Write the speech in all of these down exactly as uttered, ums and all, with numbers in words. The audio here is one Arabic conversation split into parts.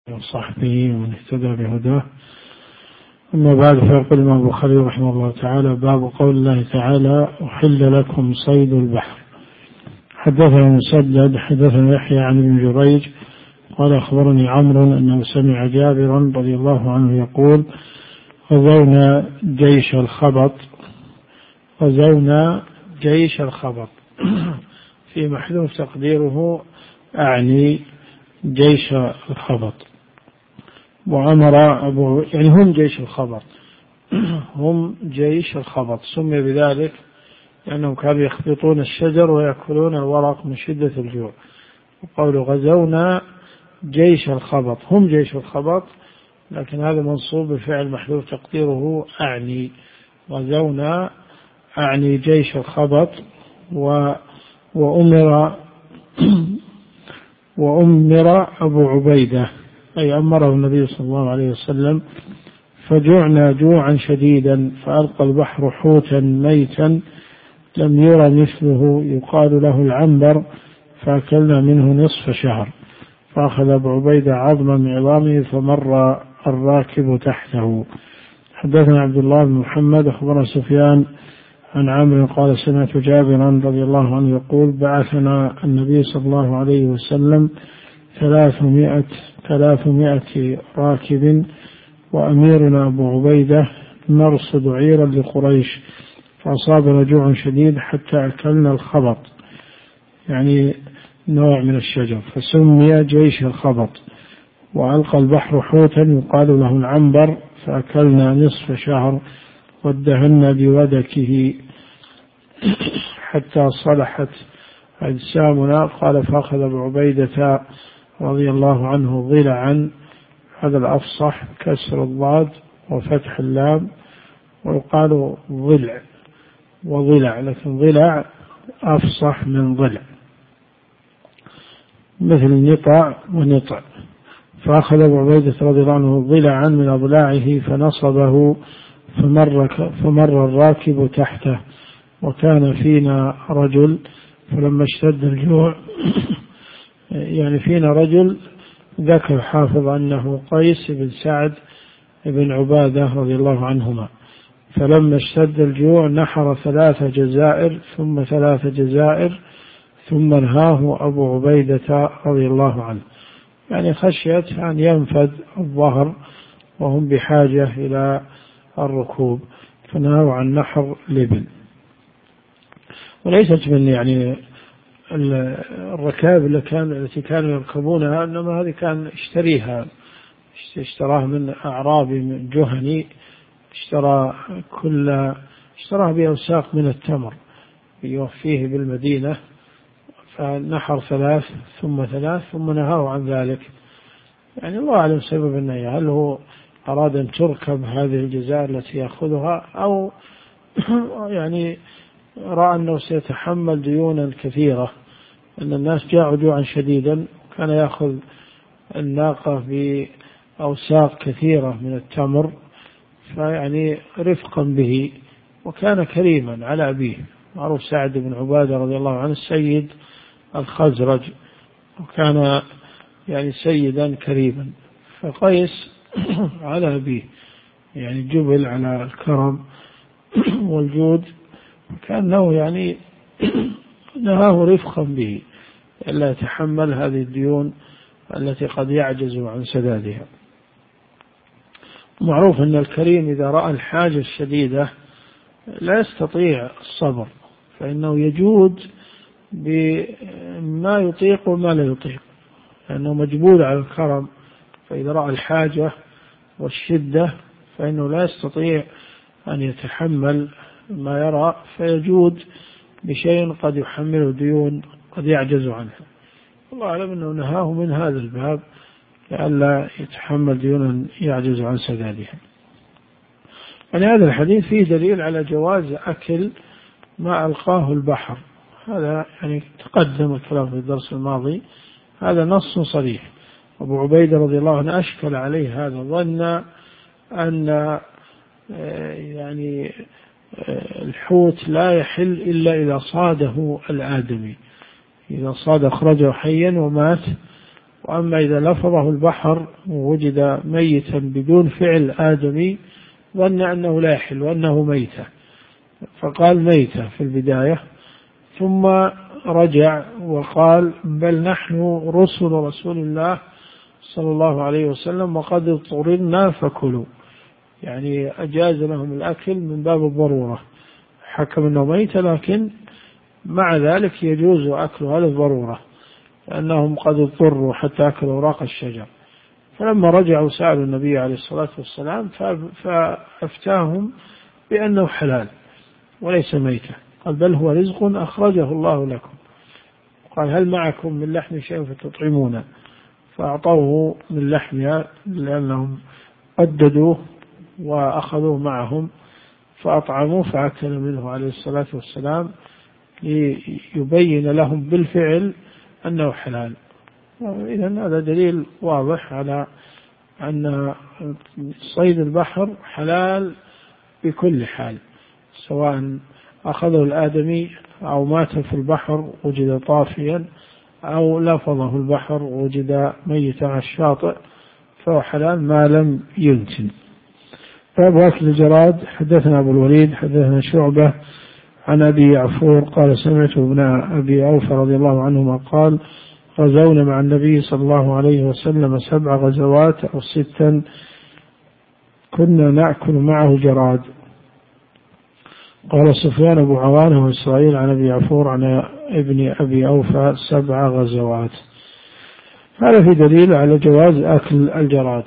وصحبه ومن اهتدى بهداه. أما بعد، فيقول الإمام البخاري رحمه الله تعالى: باب قول الله تعالى: أحل لكم صيد البحر. حدثنا مسدد حدثنا يحيى عن ابن جريج قال أخبرني عمرو أنه سمع جابرا رضي الله عنه يقول: غزونا جيش الخبط غزونا جيش الخبط في محذوف تقديره أعني جيش الخبط. وأمر أبو يعني هم جيش الخبط هم جيش الخبط سمي بذلك لأنهم كانوا يخبطون الشجر ويأكلون الورق من شدة الجوع. وقالوا غزونا جيش الخبط هم جيش الخبط، لكن هذا منصوب بفعل محذوف تقديره أعني. غزونا أعني جيش الخبط. و وأمر وأمر أبو عبيدة أي أمره النبي صلى الله عليه وسلم، فجعنا جوعا شديدا فألقى البحر حوتا ميتا لم يرى مثله يقال له العنبر، فأكلنا منه نصف شهر. فأخذ أبو عبيدة عظما من عظامه فمر الراكب تحته. حدثنا عبد الله بن محمد أخبرنا سفيان عن عامر قال: سمعت جابرا رضي الله عنه يقول: بعثنا النبي صلى الله عليه وسلم ثلاثمائة ثلاثمائة راكب وأميرنا أبو عبيدة نرصد عيرا لقريش، فأصابنا جوع شديد حتى أكلنا الخبط، يعني نوع من الشجر، فسمي جيش الخبط. وألقى البحر حوتا يقال له العنبر فأكلنا نصف شهر وادهنا بودكه حتى صلحت أجسامنا. قال: فأخذ أبو عبيدة رضي الله عنه ضلعا، هذا الأفصح كسر الضاد وفتح اللام، ويقال ضلع وضلع، لكن ضلع أفصح من ضلع، مثل نطع ونطع. فأخذ أبو عبيدة رضي الله عنه ضلعا من أضلاعه فنصبه فمر, فمر الراكب تحته، وكان فينا رجل فلما اشتد الجوع يعني فينا رجل ذكر حافظ أنه قيس بن سعد بن عبادة رضي الله عنهما، فلما اشتد الجوع نحر ثلاث جزائر ثم ثلاث جزائر ثم نهاه أبو عبيدة رضي الله عنه، يعني خشية أن ينفد الظهر وهم بحاجة إلى الركوب، فنهوا عن نحر الإبل. وليست من يعني الركاب التي كانوا يركبونها، إنما هذه كان اشتريها اشتراها من أعرابي من جهني، اشترى كل اشتراها بأوساق من التمر يوفيه بالمدينة، فنحر ثلاث ثم ثلاث ثم نهاه عن ذلك. يعني الله أعلم سبب النهي، هل هو أراد أن تركب هذه الجزائر التي يأخذها، أو يعني رأى أنه سيتحمل ديونا كثيرة، أن الناس جاعوا جوعا شديدا، كان يأخذ الناقة بأوساق كثيرة من التمر، فيعني رفقا به، وكان كريما على أبيه. معروف سعد بن عبادة رضي الله عنه السيد الخزرج، وكان يعني سيدا كريما، فقيس على أبيه يعني جبل على الكرم والجود، كأنه يعني نهاه رفقا به إلا يتحمل هذه الديون التي قد يعجز عن سدادها. معروف أن الكريم إذا رأى الحاجة الشديدة لا يستطيع الصبر، فإنه يجود بما يطيق وما لا يطيق، لأنه مجبول على الكرم، فإذا رأى الحاجة والشدة فإنه لا يستطيع أن يتحمل ما يرى، فيجود بشيء قد يحمله ديون قد يعجز عنها. الله أعلم أنه نهاه من هذا الباب لئلا يتحمل ديونا يعجز عن سدادها. يعني هذا الحديث فيه دليل على جواز أكل ما ألقاه البحر، هذا يعني تقدم الكلام في الدرس الماضي، هذا نص صريح. أبو عبيدة رضي الله عنه أشكل عليه هذا، ظن أن يعني الحوت لا يحل إلا إذا صاده الآدمي، إذا صاد أخرجه حيا ومات وأما إذا لفظه البحر ووجد ميتا بدون فعل آدمي ظن أنه لا يحل وأنه ميتة، فقال ميتة في البداية، ثم رجع وقال بل نحن رسل رسول الله صلى الله عليه وسلم وقد اضطررنا فكلوا، يعني أجاز لهم الأكل من باب الضرورة، حكم أنه ميت لكن مع ذلك يجوز أكلها للضرورة لأنهم قد اضطروا حتى أكلوا أوراق الشجر. فلما رجعوا سألوا النبي عليه الصلاة والسلام فأفتاهم بأنه حلال وليس ميتة، قال بل هو رزق أخرجه الله لكم، قال هل معكم من لحم شيء فتطعمونه، فأعطوه من لحمها لأنهم قددوه وأخذوه معهم فأطعموه فأكل منه عليه الصلاة والسلام ليبين لهم بالفعل أنه حلال. إذن هذا دليل واضح على أن صيد البحر حلال بكل حال، سواء أخذه الآدمي أو مات في البحر وجد طافيا أو لفظه البحر وجد ميتا على الشاطئ فهو حلال ما لم ينتن. باب أكل الجراد. حدثنا أبو الوليد حدثنا شعبة عن أبي يعفور قال سمعت ابن أبي أوفى رضي الله عنهما قال غزونا مع النبي صلى الله عليه وسلم سبع غزوات أو ستا كنا نأكل معه جراد. قال سفيان أبو عوانة وإسرائيل عن أبي يعفور عن ابن أبي أوفى سبع غزوات. هذا في دليل على جواز أكل الجراد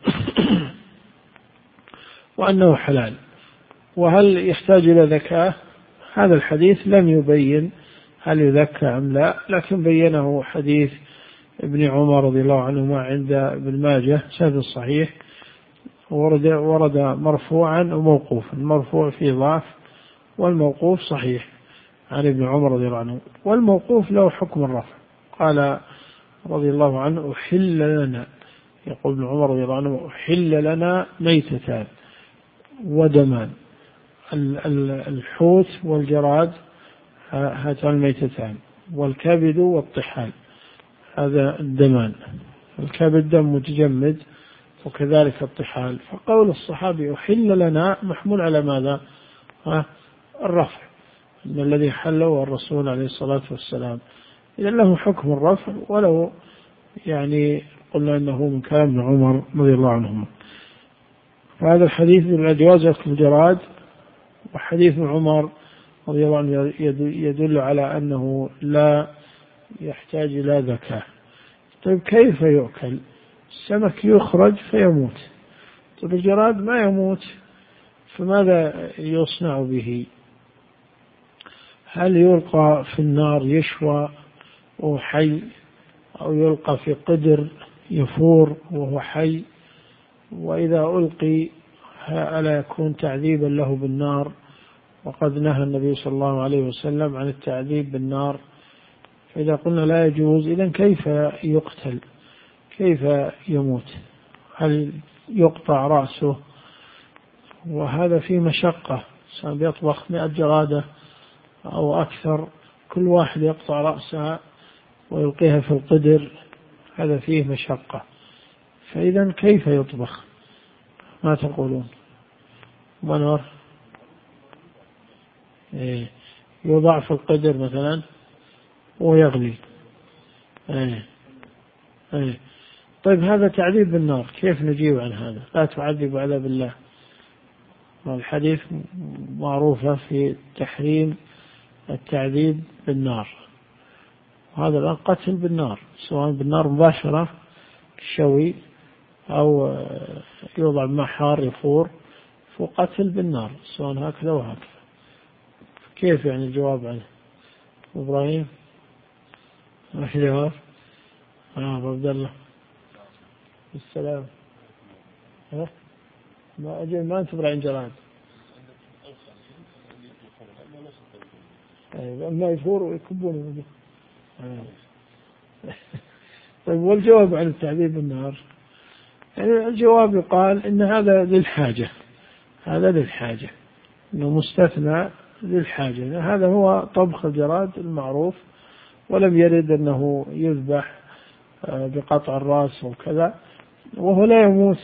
وأنه حلال. وهل يحتاج إلى ذكاء؟ هذا الحديث لم يبين هل يذكى أم لا، لكن بينه حديث ابن عمر رضي الله عنهما عند ابن ماجه سند صحيح، ورد, ورد مرفوعا وموقوفا، المرفوع فيه ضعف والموقوف صحيح عن ابن عمر رضي الله عنه، والموقوف له حكم الرفع. قال رضي الله عنه أحل لنا، يقول ابن عمر رضي الله عنه أحل لنا ميتتان ودمان، الحوت والجراد هاتان الميتتان، والكبد والطحال هذا الدمان، الكبد دم متجمد وكذلك الطحال. فقول الصحابي أحل لنا محمول على ماذا؟ الرفع، أن الذي حله الرسول عليه الصلاة والسلام، إذا له حكم الرفع ولو يعني قلنا أنه من كلام ابن عمر رضي الله عنهما. فهذا الحديث من جواز أكل الجراد، وحديث ابن عمر رضي الله عنه يدل على أنه لا يحتاج إلى ذكاء. طيب كيف يؤكل؟ السمك يخرج فيموت، طيب الجراد ما يموت، فماذا يصنع به؟ هل يلقى في النار يشوى وهو حي، أو يلقى في قدر يفور وهو حي؟ وإذا ألقي ألا يكون تعذيبا له بالنار؟ وقد نهى النبي صلى الله عليه وسلم عن التعذيب بالنار. فإذا قلنا لا يجوز، إذن كيف يقتل؟ كيف يموت؟ هل يقطع رأسه؟ وهذا فيه مشقة، سأل يطبخ مئة جرادة أو أكثر، كل واحد يقطع رأسها ويلقيها في القدر، هذا فيه مشقة. فإذا كيف يطبخ؟ ما تقولون؟ منور إيه. يوضع في القدر مثلا ويغلي إيه. إيه. طيب هذا تعذيب بالنار، كيف نجيب عن هذا؟ لا تعذب عذاب الله. الحديث معروفة في تحريم التعذيب بالنار، وهذا الآن قتل بالنار، سواء بالنار مباشرة شوي أو يوضع مع حار يفور، فقتل بالنار سواء هكذا وهكذا. كيف يعني الجواب عنه؟ إبراهيم ما في جواب؟ آه أبو عبد الله السلام. ها ما أجل ما أنتبر عن جراد أما يفور ويكبون. طيب والجواب عن التعذيب بالنار؟ يعني الجواب يقال إن هذا للحاجة، هذا للحاجة، إنه مستثنى للحاجة. هذا هو طبخ الجراد المعروف، ولم يرد أنه يذبح بقطع الرأس وكذا، وهو لا يموت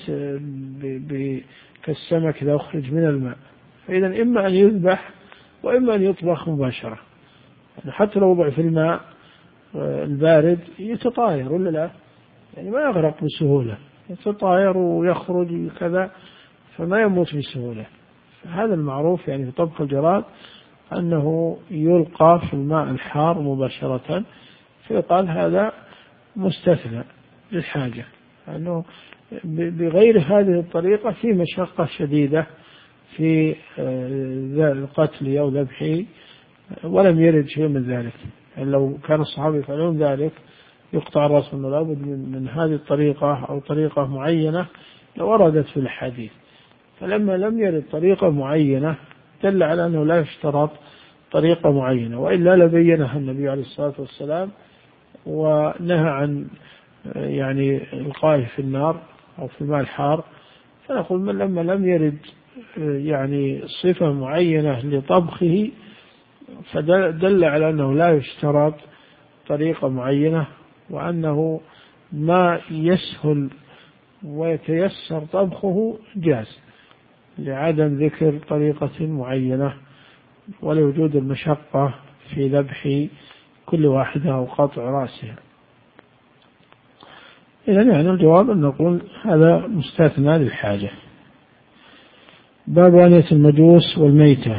كالسمك إذا أخرج من الماء. فإذا إما أن يذبح وإما أن يطبخ مباشرة، يعني حتى لو وضع في الماء البارد يتطاير ولا لا، يعني ما يغرق بسهولة، يتطاير ويخرج كذا، فما يموت بسهولة. هذا المعروف يعني في طبخ الجراد أنه يلقى في الماء الحار مباشرة، فيقال هذا مستثنى للحاجة، أنه بغير هذه الطريقة في مشقة شديدة في القتل أو ذبحه، ولم يرد شيء من ذلك. يعني لو كان الصحابة يفعلون ذلك يقطع الرأس منه لابد من هذه الطريقة أو طريقة معينة لو وردت في الحديث. فلما لم يرد طريقة معينة دل على أنه لا يشترط طريقة معينة، وإلا لبينها النبي عليه الصلاة والسلام ونهى عن يعني إلقائه في النار أو في الماء الحار. فنقول من لما لم يرد يعني صفة معينة لطبخه فدل على أنه لا يشترط طريقة معينة، وأنه ما يسهل ويتيسر طبخه جاز لعدم ذكر طريقة معينة ولوجود المشقة في ذبح كل واحدة أو قطع رأسها. إذن يعني الجواب أن نقول هذا مستثنى للحاجة. باب آنية المجوس والميتة.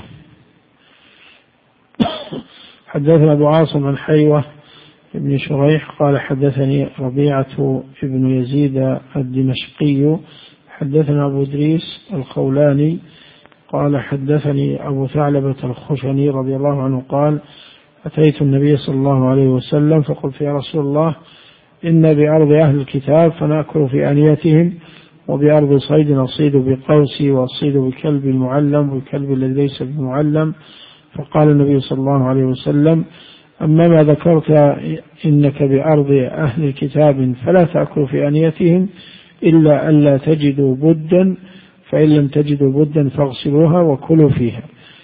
حدثنا أبو عاصم عن حيوة ابن شريح قال حدثني ربيعة ابن يزيد الدمشقي حدثنا أبو إدريس الخولاني قال حدثني أبو ثعلبة الخشني رضي الله عنه قال أتيت النبي صلى الله عليه وسلم فقلت يا رسول الله إن بأرض أهل الكتاب فنأكل في آنيتهم، وبأرض صيد نصيد بقوسي وأصيد بكلب المعلم والكلب الذي ليس بمعلم. فقال النبي صلى الله عليه وسلم أما ما ذكرت إنك بأرض أهل الكتاب فلا تأكل في آنيتهم إلا ألا تجدوا بدا، فإن لم تجدوا بدا فاغسلوها وكلوا فيها.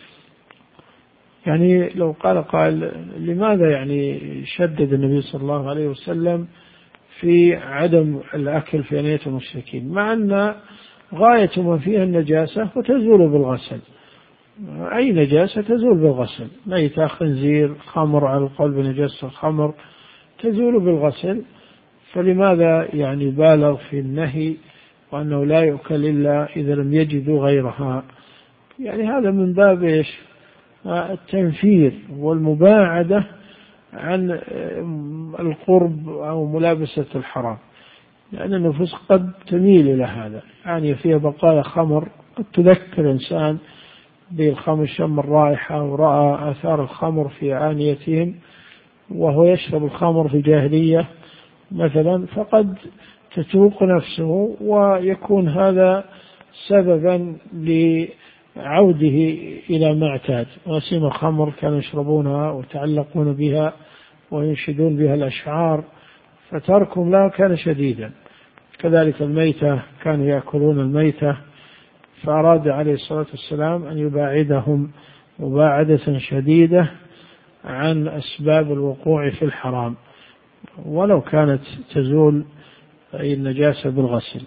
يعني لو قال قال لماذا يعني شدد النبي صلى الله عليه وسلم في عدم الأكل في آنية المشركين، مع أن غاية ما فيها النجاسة وتزول بالغسل، أي نجاسة تزول بالغسل، ميتة خنزير خمر على القول بنجاسة الخمر تزول بالغسل، فلماذا يعني بالغ في النهي وأنه لا يؤكل إلا إذا لم يجدوا غيرها؟ يعني هذا من باب إيش؟ التنفير والمباعدة عن القرب أو ملابسة الحرام، لأن النفوس قد تميل إلى هذا. يعني فيها بقايا خمر قد تذكر إنسان بالخمر، شم الرائحة ورأى آثار الخمر في آنيتهم وهو يشرب الخمر في جاهلية مثلا، فقد تتوق نفسه ويكون هذا سببا لعوده إلى ما اعتاد. وسيم الخمر كانوا يشربونها وتعلقون بها وينشدون بها الأشعار، فتركهم لا كان شديدا. كذلك الميتة كانوا يأكلون الميتة، فأراد عليه الصلاة والسلام أن يباعدهم مباعدة شديدة عن أسباب الوقوع في الحرام، ولو كانت تزول أي النجاسة بالغسل.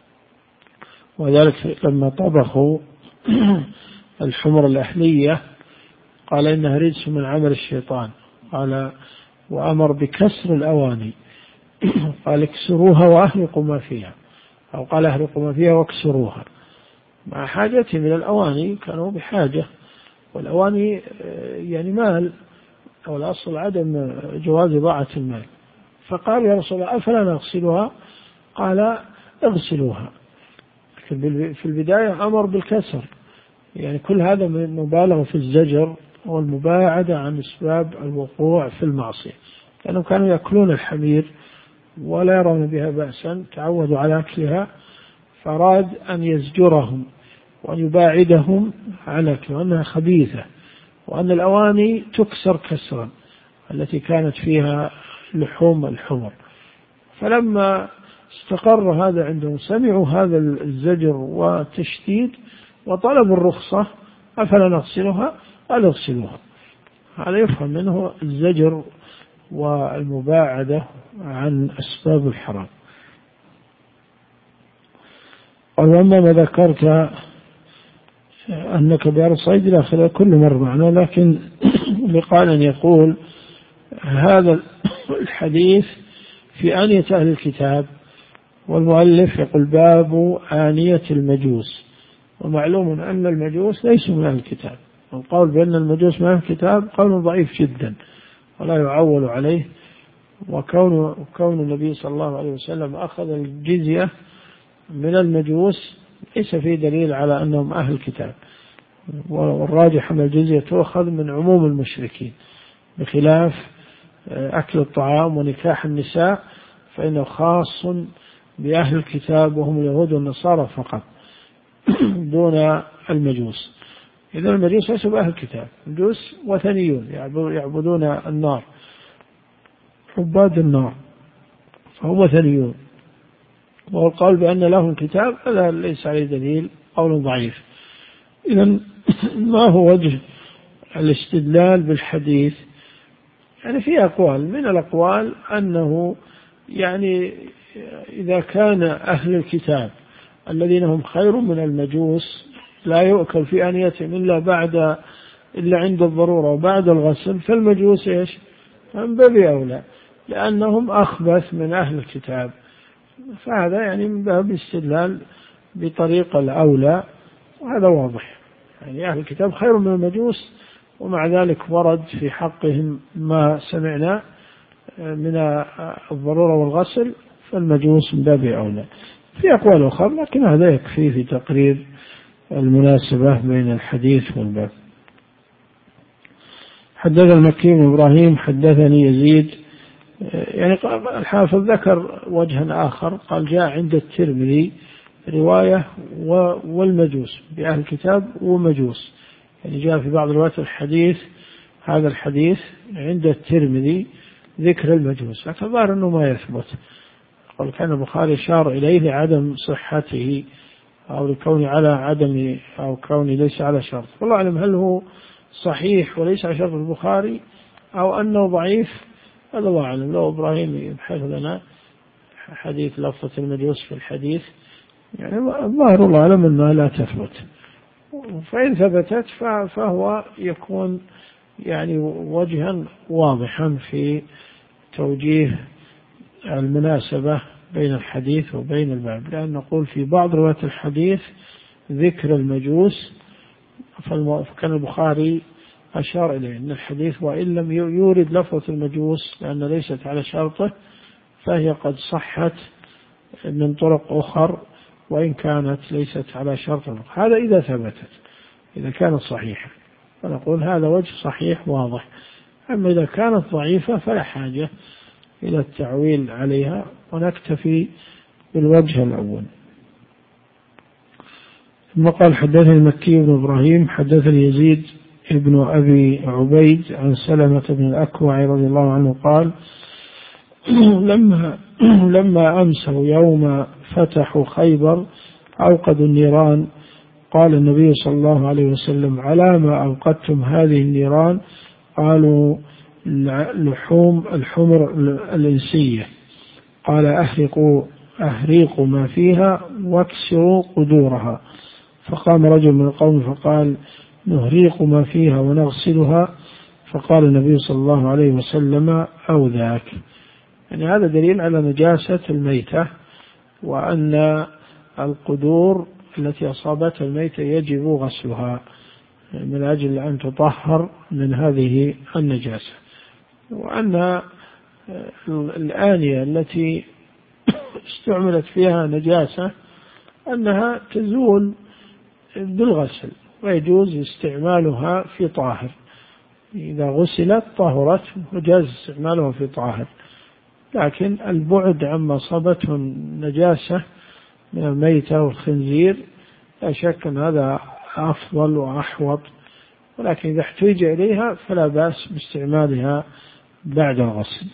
وذلك لما طبخوا الحمر الأهلية قال إنها رجس من عمل الشيطان، قال وأمر بكسر الأواني، قال اكسروها وأهلقوا ما فيها، أو قال أهلقوا ما فيها واكسروها، مع حاجتهم إلى الأواني، كانوا بحاجة، والأواني يعني مال، أو الأصل عدم جواز ضاعة المال. فقال يا رسول الله أفلا نغسلها؟ قال اغسلوها. في البداية أمر بالكسر، يعني كل هذا مبالغة في الزجر والمباعدة عن أسباب الوقوع في المعصية، لأنهم كانوا يأكلون الحمير ولا يرون بها بأسا، تعودوا على أكلها، فأراد أن يزجرهم وأن يباعدهم عن أكلها، وأنها خبيثة، وأن الأواني تكسر كسرا التي كانت فيها لحوم الحمر. فلما استقر هذا عندهم سمعوا هذا الزجر والتشديد وطلبوا الرخصة، أفلا نغسلها؟ قال اغسلوها. هذا يفهم منه الزجر والمباعدة عن أسباب الحرام. وأما ما ذكرت أنك بأرض الصيد إلى آخره كل مر معنا، لكن لقال يقول هذا الحديث في آنية أهل الكتاب، والمؤلف يقول باب آنية المجوس. ومعلوم أن المجوس ليسوا من أهل الكتاب، والقول بأن المجوس من أهل الكتاب قول ضعيف جدا ولا يعول عليه. وكون كون النبي صلى الله عليه وسلم أخذ الجزية من المجوس ليس فيه دليل على أنهم أهل الكتاب، والراجح أن الجزية تؤخذ من عموم المشركين، بخلاف أكل الطعام ونكاح النساء فإنه خاص بأهل الكتاب وهم اليهود والنصارى فقط دون المجوس. إذا المجوس ليسوا بأهل الكتاب، المجوس وثنيون يعبدون النار، عباد النار، فهم وثنيون. والقول بأن لهم كتاب هذا ليس عليه دليل، قول ضعيف. إذن ما هو وجه الاستدلال بالحديث؟ يعني في أقوال، من الأقوال أنه يعني إذا كان أهل الكتاب الذين هم خير من المجوس لا يؤكل في آنيتهم إلا بعد إلا عند الضرورة وبعد الغسل، فالمجوس إيش؟ من باب أولى لأنهم أخبث من أهل الكتاب. فهذا يعني من باب الاستدلال بطريقة الأولى، وهذا واضح. يعني أهل الكتاب خير من المجوس، ومع ذلك ورد في حقهم ما سمعنا من الضرورة والغسل، فالمجوس من باب أولى. في أقوال أخرى لكن هذا يكفي في تقرير المناسبة بين الحديث والباب. حدث المكي بن إبراهيم حدثني يزيد، يعني الحافظ ذكر وجها آخر، قال جاء عند الترمذي رواية والمجوس بأهل الكتاب ومجوس، يعني جاء في بعض روايات الحديث هذا الحديث عند الترمذي ذكر المجوس، لكن ظاهر أنه ما يثبت. قال كان البخاري أشار إليه لعدم صحته أو لكون على عدم أو كون ليس على شرط، والله أعلم هل هو صحيح وليس على شرط البخاري أو أنه ضعيف، هذا الله أعلم. لو إبراهيم يبحث لنا حديث لفظة المجوس في الحديث، يعني الظاهر الله أعلم أنها لا تثبت، فإن ثبتت فهو يكون يعني وجها واضحا في توجيه المناسبة بين الحديث وبين الباب، لأن نقول في بعض روايات الحديث ذكر المجوس، فكان البخاري أشار إليه أن الحديث وإن لم يورد لفظة المجوس لأن ليست على شرطه فهي قد صحت من طرق أخر وإن كانت ليست على شرطه، هذا إذا ثبتت، إذا كانت صحيحة فنقول هذا وجه صحيح واضح. أما إذا كانت ضعيفة فلا حاجة إلى التعويل عليها، ونكتفي بالوجه الأول. ثم قال حدثني المكي بن إبراهيم حدثني يزيد ابن أبي عبيد عن سلمة بن الأكوع رضي الله عنه قال لما لما أمسوا يوم فتحوا خيبر أوقدوا النيران، قال النبي صلى الله عليه وسلم على ما أوقدتم هذه النيران؟ قالوا لحوم الحمر الإنسية. قال أحرقوا أهريقوا ما فيها واكسروا قدورها. فقام رجل من القوم فقال نهريق ما فيها ونغسلها، فقال النبي صلى الله عليه وسلم أو ذاك. يعني هذا دليل على نجاسة الميتة، وأن القدور التي أصابتها الميتة يجب غسلها من أجل أن تطهر من هذه النجاسة، وأن الآنية التي استعملت فيها نجاسة أنها تزول بالغسل، ويجوز استعمالها في طاهر، إذا غسلت طهرت وجاز استعمالها في طاهر. لكن البعد عما صابته نجاسة من الميتة والخنزير لا شك أن هذا أفضل وأحوط، ولكن إذا احتاج إليها فلا بأس باستعمالها بعد الغسل.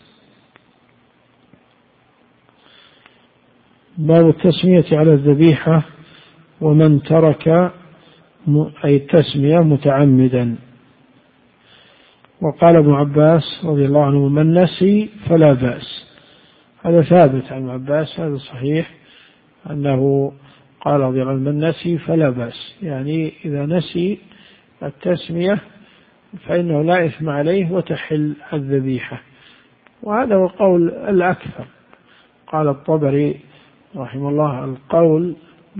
باب التسمية على الذبيحة ومن ترك أي التسمية متعمدا. وقال ابن عباس رضي الله عنه من نسي فلا بأس. هذا ثابت عن ابن عباس، هذا صحيح أنه قال رضي الله عنه من نسي فلا بأس، يعني إذا نسي التسمية فإنه لا إثم عليه وتحل الذبيحة. وهذا هو القول الأكثر. قال الطبري رحمه الله القول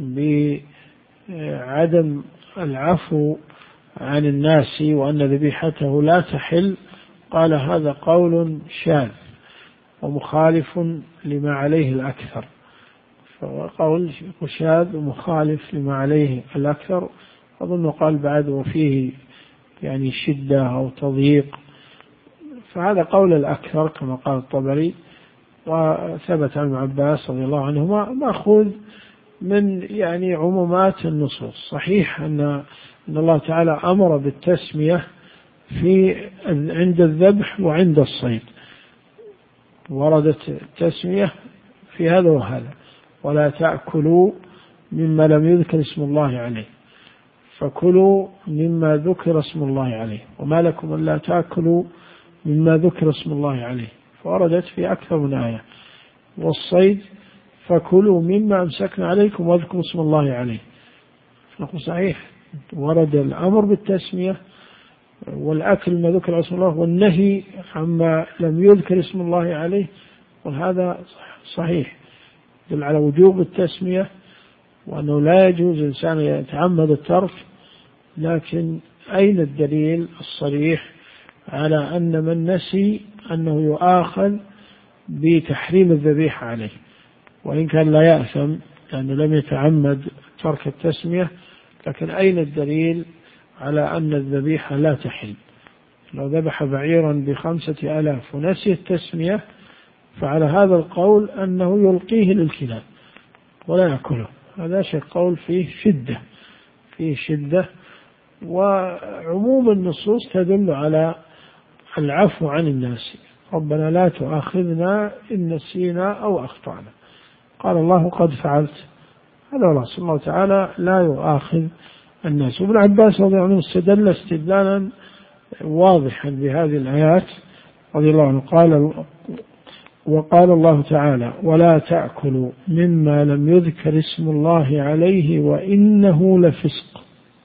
بعدم العفو عن الناس وأن ذبيحته لا تحل، قال هذا قول شاذ ومخالف لما عليه الأكثر، فهو قول شاذ ومخالف لما عليه الأكثر. أظن قال بعد وفيه يعني شدة أو تضييق، فهذا قول الأكثر كما قال الطبري. وثبت عن ابن عباس رضي الله عنهما مأخوذ من يعني عمومات النصوص. صحيح أن أن الله تعالى أمر بالتسمية في عند الذبح وعند الصيد، وردت التسمية في هذا وهذا، ولا تأكلوا مما لم يذكر اسم الله عليه، فكلوا مما ذكر اسم الله عليه، وما لكم ألا تأكلوا مما ذكر اسم الله عليه، فوردت في أكثر من آية. والصيد فكلوا مما أمسكنا عليكم واذكروا اسم الله عليه، فنقول صحيح ورد الأمر بالتسمية والأكل ما ذكر اسم الله، والنهي عما لم يذكر اسم الله عليه، وهذا صحيح يدل على وجوب التسمية وأنه لا يجوز الإنسان يتعمد الترك. لكن أين الدليل الصريح على أن من نسي أنه يؤاخذ بتحريم الذبيحة عليه، وإن كان لا يأثم لأنه لم يتعمد ترك التسمية؟ لكن أين الدليل على أن الذبيحة لا تحل؟ لو ذبح بعيرا بخمسة آلاف ونسي التسمية فعلى هذا القول أنه يلقيه للكلاب ولا يأكله. هذا شيء قول فيه شدة فيه شدة وعموم النصوص تدل على العفو عن الناس. ربنا لا تؤاخذنا إن نسينا أو أخطأنا، قال الله قد فعلت. هذا الله سبحانه الله تعالى لا يؤاخذ الناس. وابن عباس رضي الله عنه استدل استدلالا واضحا بهذه الآيات رضي الله عنه، قال وقال الله تعالى ولا تأكلوا مما لم يذكر اسم الله عليه وإنه لفسق.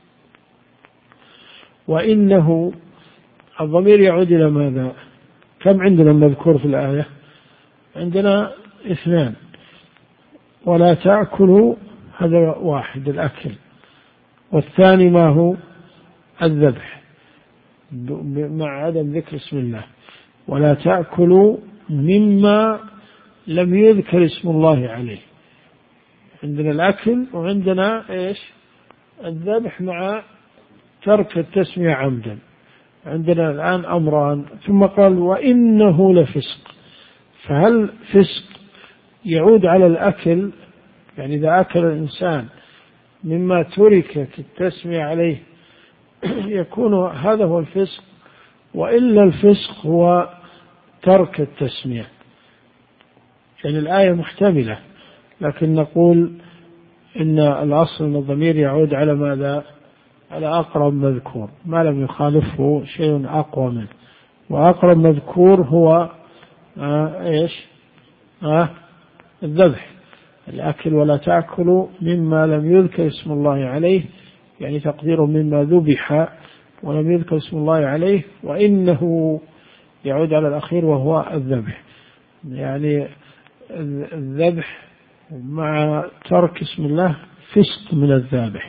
وإنه الضمير يعود إلى ماذا؟ كم عندنا مذكور في الآية؟ عندنا اثنان. ولا تأكلوا هذا واحد الأكل، والثاني ما هو؟ الذبح مع عدم ذكر اسم الله. ولا تأكلوا مما لم يذكر اسم الله عليه. عندنا الأكل وعندنا إيش؟ الذبح مع ترك التسمية عمدا. عندنا الآن أمران. ثم قال وإنه لفسق. فهل فسق يعود على الأكل؟ يعني إذا أكل الإنسان مما تركت التسمية عليه يكون هذا هو الفسق، وإلا الفسق هو ترك التسمية. يعني الآية محتملة، لكن نقول إن الأصل أن الضمير يعود على ماذا؟ على أقرب مذكور ما لم يخالفه شيء أقوى منه، وأقرب مذكور هو آه إيش؟ آه الذبح. الأكل ولا تأكلوا مما لم يذكر اسم الله عليه، يعني تقدير مما ذبح ولم يذكر اسم الله عليه. وإنه يعود على الأخير وهو الذبح، يعني الذبح مع ترك اسم الله فسق من الذابح.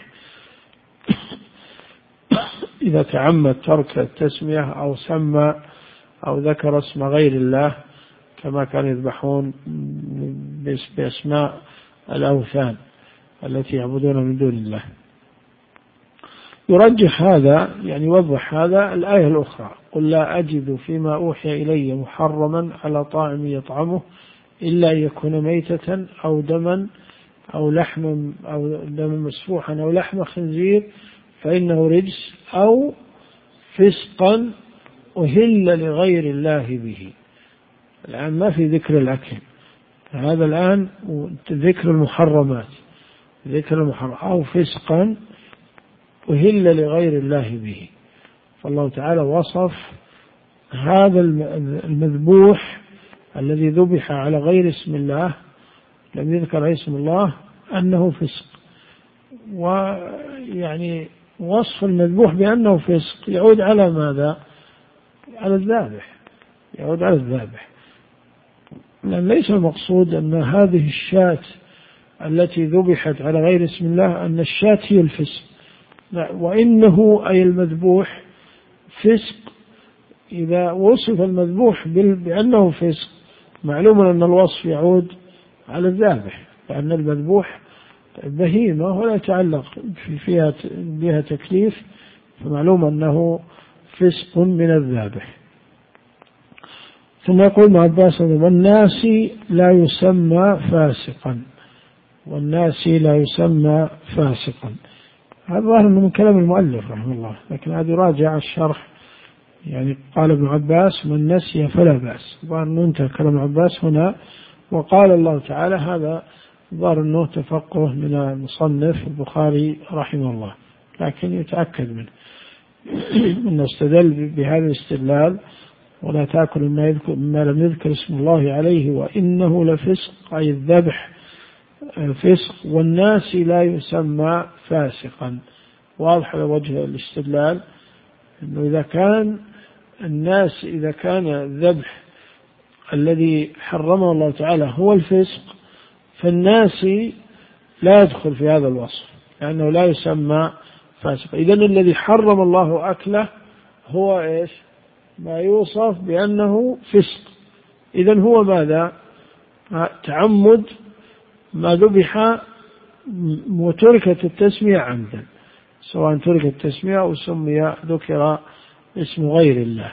إذا تعمد ترك التسمية أو سمى أو ذكر اسم غير الله كما كانوا يذبحون بأسماء الأوثان التي يعبدون من دون الله. يرجح هذا، يعني يوضح هذا الآية الأخرى قل لا أجد فيما أوحي إلي محرما على طاعم يطعمه إلا أن يكون ميتة أو دما أو لحم أو دم مسفوحا أو لحم خنزير فإنه رجس أو فسقا أهل لغير الله به. الآن ما في ذكر الأكل، هذا الآن ذكر المحرمات، ذكر المحرم أو فسقا أهل لغير الله به. فالله تعالى وصف هذا المذبوح الذي ذبح على غير اسم الله لم يذكر اسم الله أنه فسق. ويعني وصف المذبوح بأنه فسق يعود على ماذا؟ على الذابح، يعود على الذابح، لأن ليس المقصود أن هذه الشاة التي ذبحت على غير اسم الله أن الشاة هي الفسق، لا، وإنه أي المذبوح فسق. إذا وصف المذبوح بأنه فسق معلوم أن الوصف يعود على الذابح، لأن المذبوح بهيمة ولا يتعلق فيها بها تكليف، فمعلوم أنه فسق من الذابح. ثم يقول ابن عباس: والناس لا يسمى فاسقا، والناس لا يسمى فاسقا. هذا ظاهر من كلام المؤلف رحمه الله، لكن هذا يراجع الشرح. يعني قال ابن عباس: من نسي فلا بأس. ظاهر أنه انتهى كلام ابن عباس هنا، وقال الله تعالى. هذا ظاهر أنه تفقه من المصنف البخاري رحمه الله، لكن يتأكد منه أنه استدل بهذا الاستدلال: ولا تأكل مما, مما لم يذكر اسم الله عليه وإنه لفسق، أي الذبح فسق، والناس لا يسمى فاسقا. واضح على وجه الاستدلال أنه إذا كان الناس إذا كان الذبح الذي حرمه الله تعالى هو الفسق، فالناس لا يدخل في هذا الوصف لأنه لا يسمى فاسق. إذن الذي حرم الله أكله هو إيش؟ ما يوصف بأنه فسق. إذن هو ماذا؟ تعمد ما ذبح وتركت التسمية عمدا، سواء تركت التسمية أو سمي ذكر اسم غير الله.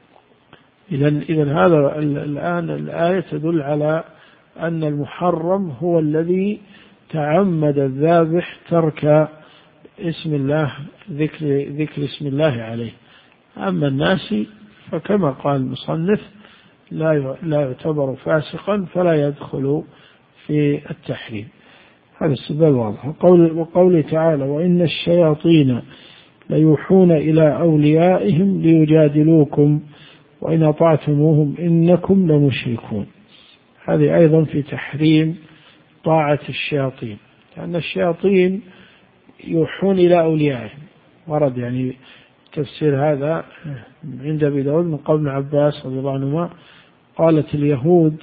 إذن إذن هذا الآن الآية تدل على أن المحرم هو الذي تعمد الذابح ترك اسم الله، ذكر ذكر اسم الله عليه. أما الناس فكما قال المصنف لا لا يعتبر فاسقا، فلا يدخل في التحريم. هذا السبب واضح. وقول وقوله تعالى: وإن الشياطين ليوحون إلى أوليائهم ليجادلوكم وإن أطعتموهم إنكم لمشركون. هذه أيضا في تحريم طاعة الشياطين، لأن الشياطين يوحون إلى أوليائهم. ورد يعني تفسير هذا عند أبي داود من قول ابن عباس رضي الله عنهما: قالت اليهود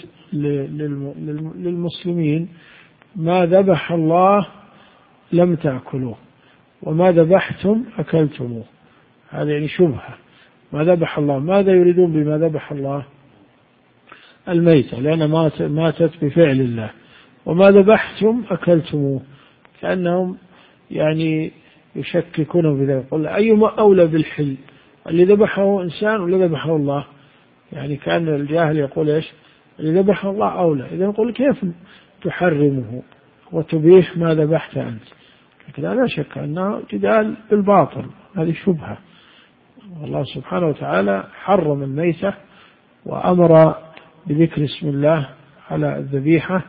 للمسلمين: ما ذبح الله لم تأكلوه، وما ذبحتم أكلتموه. هذا يعني شبهة. ما ذبح الله، ماذا يريدون بما ذبح الله؟ الميتة، لأن ماتت بفعل الله. وما ذبحتم أكلتموه، كأنهم يعني يشككون بذلك. قل أيما أولى بالحل، اللي ذبحه إنسان ولا ذبحه الله؟ يعني كان الجاهل يقول إيش؟ اللي ذبحه الله أولى. إذا نقول كيف تحرمه وتبيح ما ذبحت أنت؟ لكن لا شك أنه جدال بالباطل، هذه شبهة. والله سبحانه وتعالى حرم الميتة وأمر بذكر اسم الله على الذبيحة،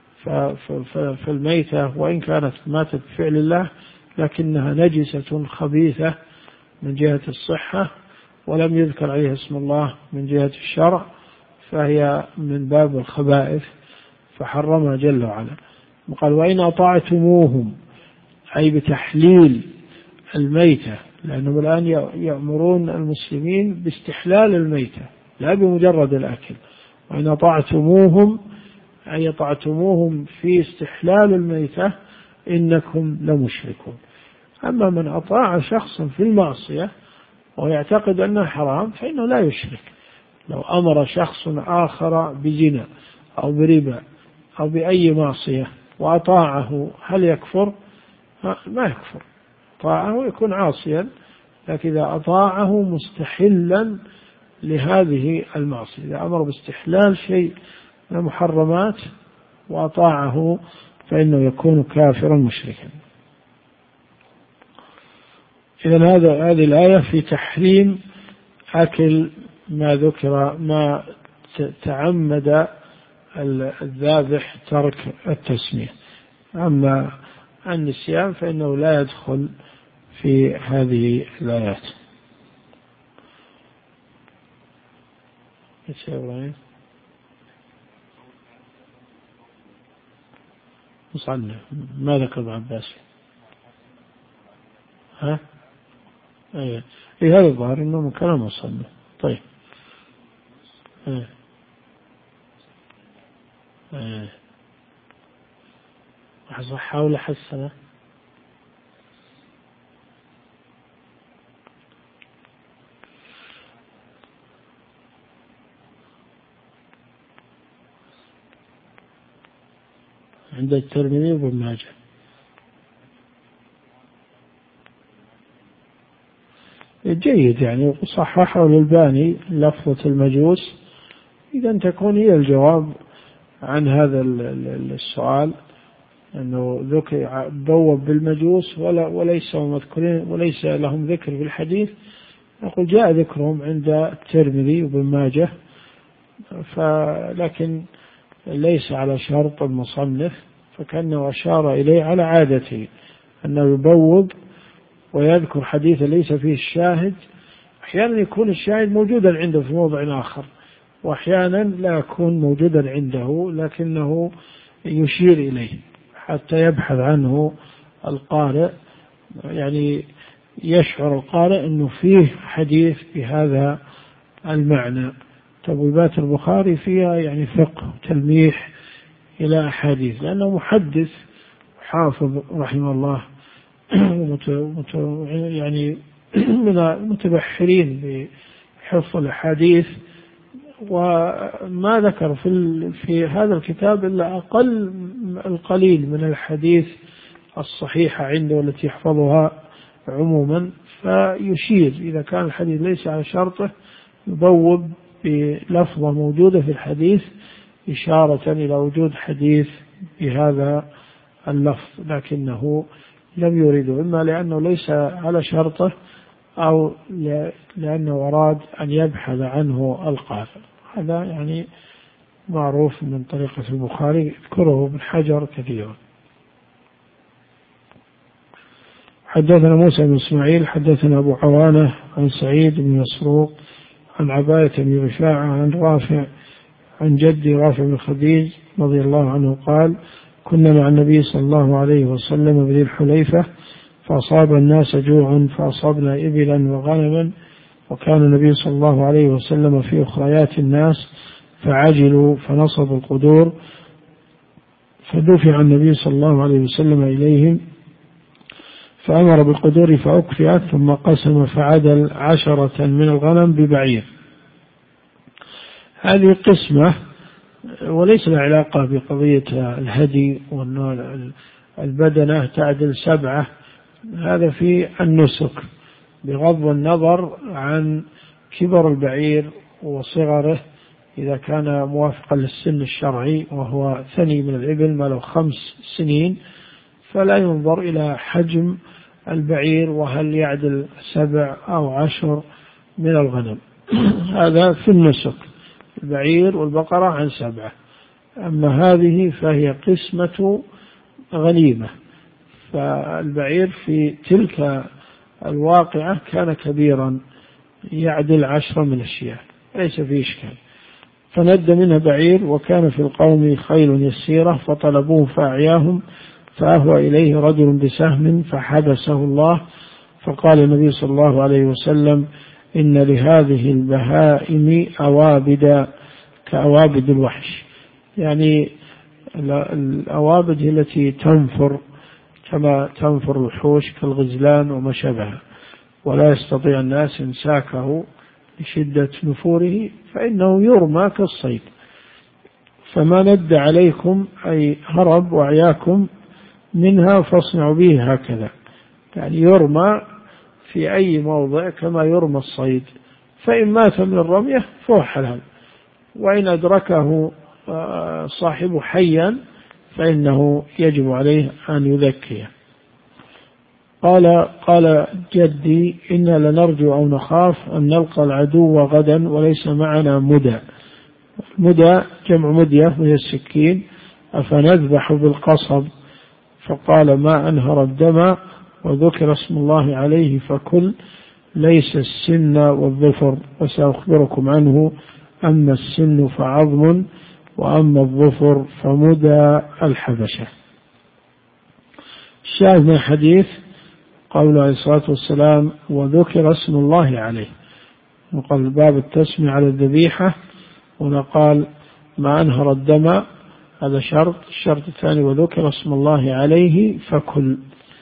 فالميتة وإن كانت ماتت بفعل الله لكنها نجسة خبيثة من جهة الصحة، ولم يذكر عليها اسم الله من جهة الشرع، فهي من باب الخبائث فحرمها جل وعلا. وقال: وإن أطعتموهم، أي بتحليل الميتة، لأنهم الآن يأمرون المسلمين باستحلال الميتة لا بمجرد الأكل. وإن أطعتموهم أي أطعتموهم في استحلال الميتة إنكم لمشركون. أما من أطاع شخصا في المعصية ويعتقد أنه حرام فإنه لا يشرك. لو أمر شخص آخر بزنا أو بربا أو بأي معصية وأطاعه هل يكفر؟ ما يكفر. طاعه يكون عاصيا، لكن إذا أطاعه مستحلا لهذه المعصية، إذا أمر باستحلال شيء من المحرمات وأطاعه فإنه يكون كافرا مشركا. إذن هذا هذه الآية في تحريم أكل ما ذكر ما تعمد الذابح ترك التسمية. أما النسيان فإنه لا يدخل في هذه الآيات. إيش يا إبراهيم؟ مصنف ما ذكر ابن عباس. ها؟ أيه. إيه هذا الظاهر إنه من كلام مصنف. طيب. إيه. إيه. صحة ولا حسنة؟ عند الترمذي وابن ماجه. جيد يعني، صححه الألباني لفظة المجوس، إذا تكون هي الجواب عن هذا السؤال، أنه ذكر بوب بالمجوس ولا وليس مذكورين وليس لهم ذكر في الحديث. نقول جاء ذكرهم عند الترمذي وابن ماجه، فلكن ليس على شرط المصنف، فكأنه أشار إليه على عادته أنه يبوب ويذكر حديثا ليس فيه الشاهد. أحيانا يكون الشاهد موجودا عنده في موضع آخر، وأحيانا لا يكون موجودا عنده لكنه يشير إليه حتى يبحث عنه القارئ، يعني يشعر القارئ أنه فيه حديث بهذا المعنى. تبويبات البخاري فيها يعني فقه تلميح إلى أحاديث، لأنه محدث حافظ رحمه الله يعني من المتبحرين بحفظ الحديث، وما ذكر في في هذا الكتاب إلا أقل القليل من الحديث الصحيحة عنده والتي يحفظها عموما، فيشير إذا كان الحديث ليس على شرطه يبوب بلفظة موجودة في الحديث إشارة إلى وجود حديث بهذا اللفظ، لكنه لم يريده إما لأنه ليس على شرطه أو لأنه أراد أن يبحث عنه القارئ. هذا يعني معروف من طريقة البخاري، يذكره ابن حجر كثيرا. حدثنا موسى بن إسماعيل حدثنا أبو عوانة عن سعيد بن مسروق عن عباية بن رفاعة عن رافع عن جدي رافع بن خديج رضي الله عنه قال: كنا مع النبي صلى الله عليه وسلم بذي الحليفة فأصاب الناس جوع فأصابنا إبلا وغنما، وكان النبي صلى الله عليه وسلم في أخريات الناس فعجلوا فنصبوا القدور، فدفع النبي صلى الله عليه وسلم إليهم فأمر بالقدور فأكفئت، ثم قسم فعدل عشرة من الغنم ببعير. هذه قسمة وليس لها علاقة بقضية الهدي وأن البدنة تعدل سبعة، هذا في النسك بغض النظر عن كبر البعير وصغره. إذا كان موافقا للسن الشرعي وهو ثني من الإبل ما له خمس سنين فلا ينظر إلى حجم البعير وهل يعدل سبع أو عشر من الغنم. هذا في النسك، البعير والبقرة عن سبعة. أما هذه فهي قسمة غنيمة، فالبعير في تلك الواقعة كان كبيرا يعدل عشرة من الشياه ليس فيه إشكال، فند منها بعير، وكان في القوم خيل يسيرة فطلبوه فأعياهم، فأهوى إليه رجل بسهم فحبسه الله، فقال النبي صلى الله عليه وسلم: إن لهذه البهائم أوابد كأوابد الوحش، يعني الأوابد التي تنفر كما تنفر الوحوش كالغزلان وما شابه، ولا يستطيع الناس إمساكه لشدة نفوره فإنه يرمى كالصيد، فما ند عليكم أي هرب وعياكم منها فاصنعوا به هكذا، يعني يرمى في أي موضع كما يرمى الصيد، فإن مات من الرمية فهو حلال، وإن أدركه صاحب حيا فإنه يجب عليه أن يذكيه. قال قال جدي: إنا لنرجو أو نخاف أن نلقى العدو غدا وليس معنا مدى. مدى جمع مدية من السكين، أفنذبح بالقصب؟ فقال: ما أنهر الدم وذكر اسم الله عليه فكل، ليس السن والظفر، وسأخبركم عنه أما السن فعظم وأما الظفر فمدى الحبشة. الشاهد من الحديث قوله عليه الصلاة والسلام وذكر اسم الله عليه، وقال باب التسمية على الذبيحة، هنا قال ما أنهر الدم، هذا شرط. الشرط الثاني وذكر اسم الله عليه فكل.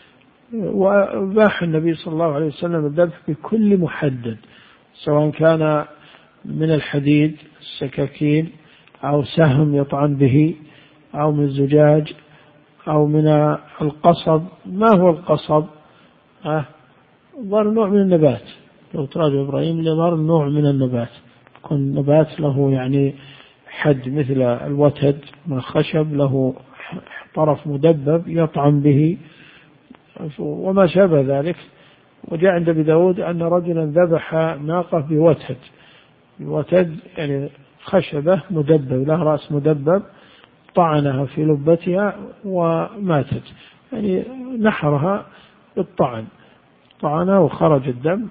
وباح النبي صلى الله عليه وسلم الذبح بكل محدد، سواء كان من الحديد السكاكين أو سهم يطعن به أو من الزجاج أو من القصب. ما هو القصب؟ أه ظهر نوع من النبات، لو تراجع إبراهيم لظهر نوع من النبات، يكون نبات له يعني حد مثل الوتد من الخشب، له طرف مدبب يطعن به وما شابه ذلك. وجاء عند أبي داود أن رجلا ذبح ناقة بوتد، الوتد يعني خشبة مدبب لها رأس مدبب، طعنها في لبتها وماتت، يعني نحرها بالطعن، طعنها وخرج الدم،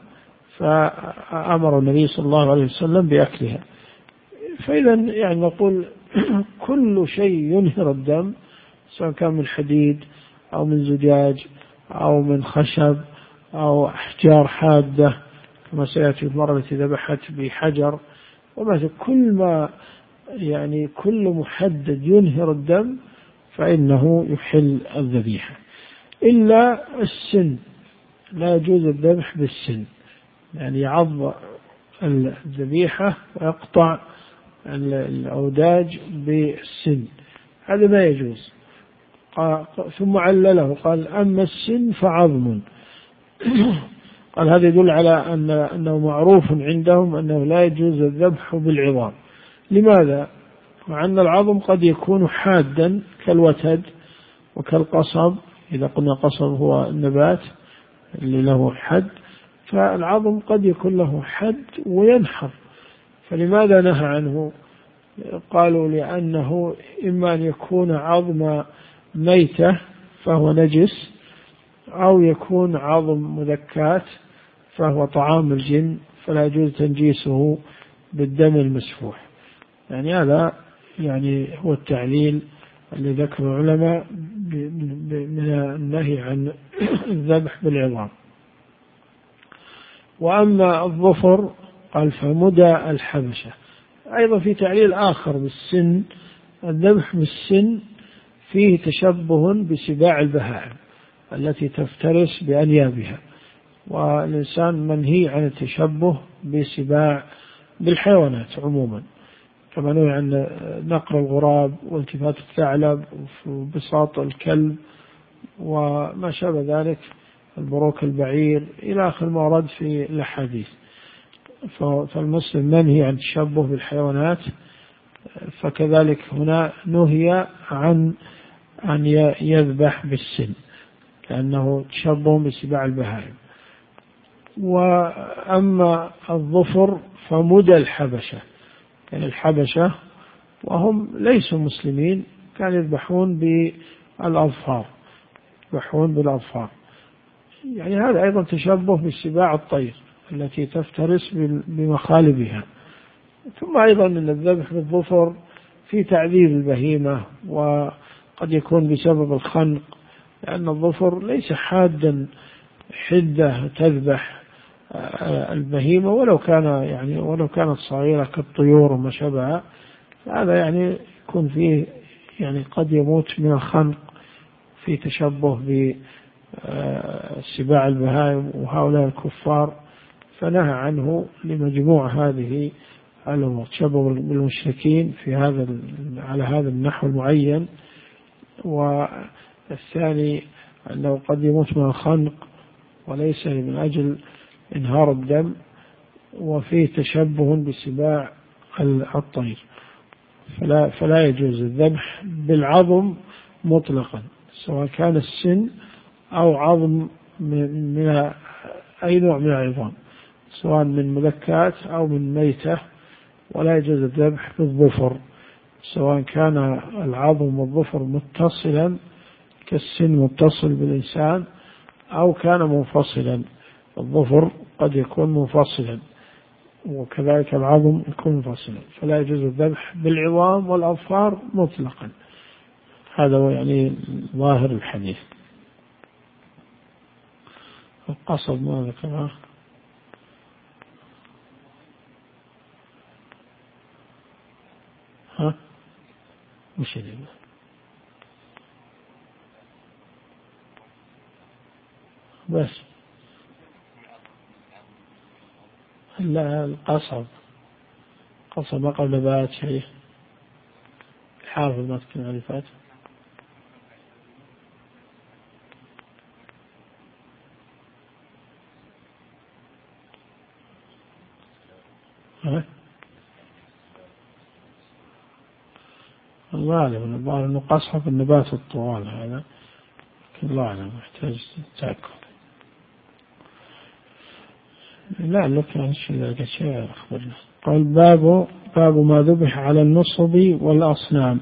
فأمر النبي صلى الله عليه وسلم بأكلها. فإذا يعني نقول كل شيء ينهر الدم، سواء كان من حديد أو من زجاج أو من خشب أو أحجار حادة كما سيأتي المرة التي ذبحت بحجر، وما كل ما يعني كل محدد ينهر الدم فإنه يحل الذبيحة، إلا السن، لا يجوز الذبح بالسن، يعني يعض الذبيحة ويقطع الأوداج بالسن، هذا ما يجوز. ثم علله قال أما السن فعظم. قال هذا يدل على أن أنه معروف عندهم أنه لا يجوز الذبح بالعظام. لماذا؟ مع أن العظم قد يكون حادا كالوتد وكالقصب، إذا قلنا قصب هو النبات اللي له حد، فالعظم قد يكون له حد وينحر، فلماذا نهى عنه؟ قالوا لأنه إما أن يكون عظم ميتة فهو نجس، أو يكون عظم مذكات فهو طعام الجن فلا يجوز تنجيسه بالدم المسفوح. يعني هذا يعني هو التعليل اللي ذكر العلماء من النهي عن الذبح بالعظام. وأما الظفر قال فمدى الحبشة. أيضا في تعليل آخر بالسن، الذبح بالسن فيه تشبه بسباع البهائم التي تفترس بأنيابها، والإنسان منهي عن التشبه بسباع بالحيوانات عموما، كما نهي عن نقر الغراب والتفات الثعلب وبساط الكلب وما شابه ذلك، البروك البعير إلى آخر ما ورد في الأحاديث. فالمسلم منهي عن التشبه بالحيوانات، فكذلك هنا نهي عن أن يذبح بالسن لأنه تشبه بسباع البهائم. وأما الظفر فمدى الحبشة، يعني الحبشة وهم ليسوا مسلمين كانوا يذبحون بالأظفار، يذبحون بالأظفار، يعني هذا أيضا تشبه بسباع الطير التي تفترس بمخالبها. ثم أيضا من الذبح بالظفر في تعذيب البهيمة، وقد يكون بسبب الخنق، لأن الظفر ليس حادا حدة تذبح البهيمة ولو كان يعني ولو كانت صغيرة كالطيور وما شابه، هذا يعني يكون فيه يعني قد يموت من الخنق في تشبه بسباع البهائم وهؤلاء الكفار، فنهى عنه لمجموع هذه الأمور، تشبه بالمشركين في هذا على هذا النحو المعين. والثاني أنه قد يموت من الخنق وليس من أجل انهار الدم، وفيه تشبه بسباع الطير، فلا, فلا يجوز الذبح بالعظم مطلقا، سواء كان السن أو عظم من أي نوع من العظام، سواء من مذكات أو من ميتة. ولا يجوز الذبح بالظفر، سواء كان العظم والظفر متصلا كالسن متصل بالإنسان أو كان منفصلا، الظفر قد يكون منفصلا. وكذلك العظم يكون منفصلا، فلا يجوز الذبح بالعظام والأظفار مطلقا. هذا هو يعني ظاهر الحديث. القصب ما ذكره. ها مش اللي بس لا القصب قصب ما قبل بات شيء حافظ ما تكون عرفات. ها الله أعلم، الظاهر أنه قصب النبات الطوال هذا، لكن الله أعلم محتاج تأكد. لا لك عن شيء شيء أخبرنا. قال باب باب ما ذبح على النصب والأصنام.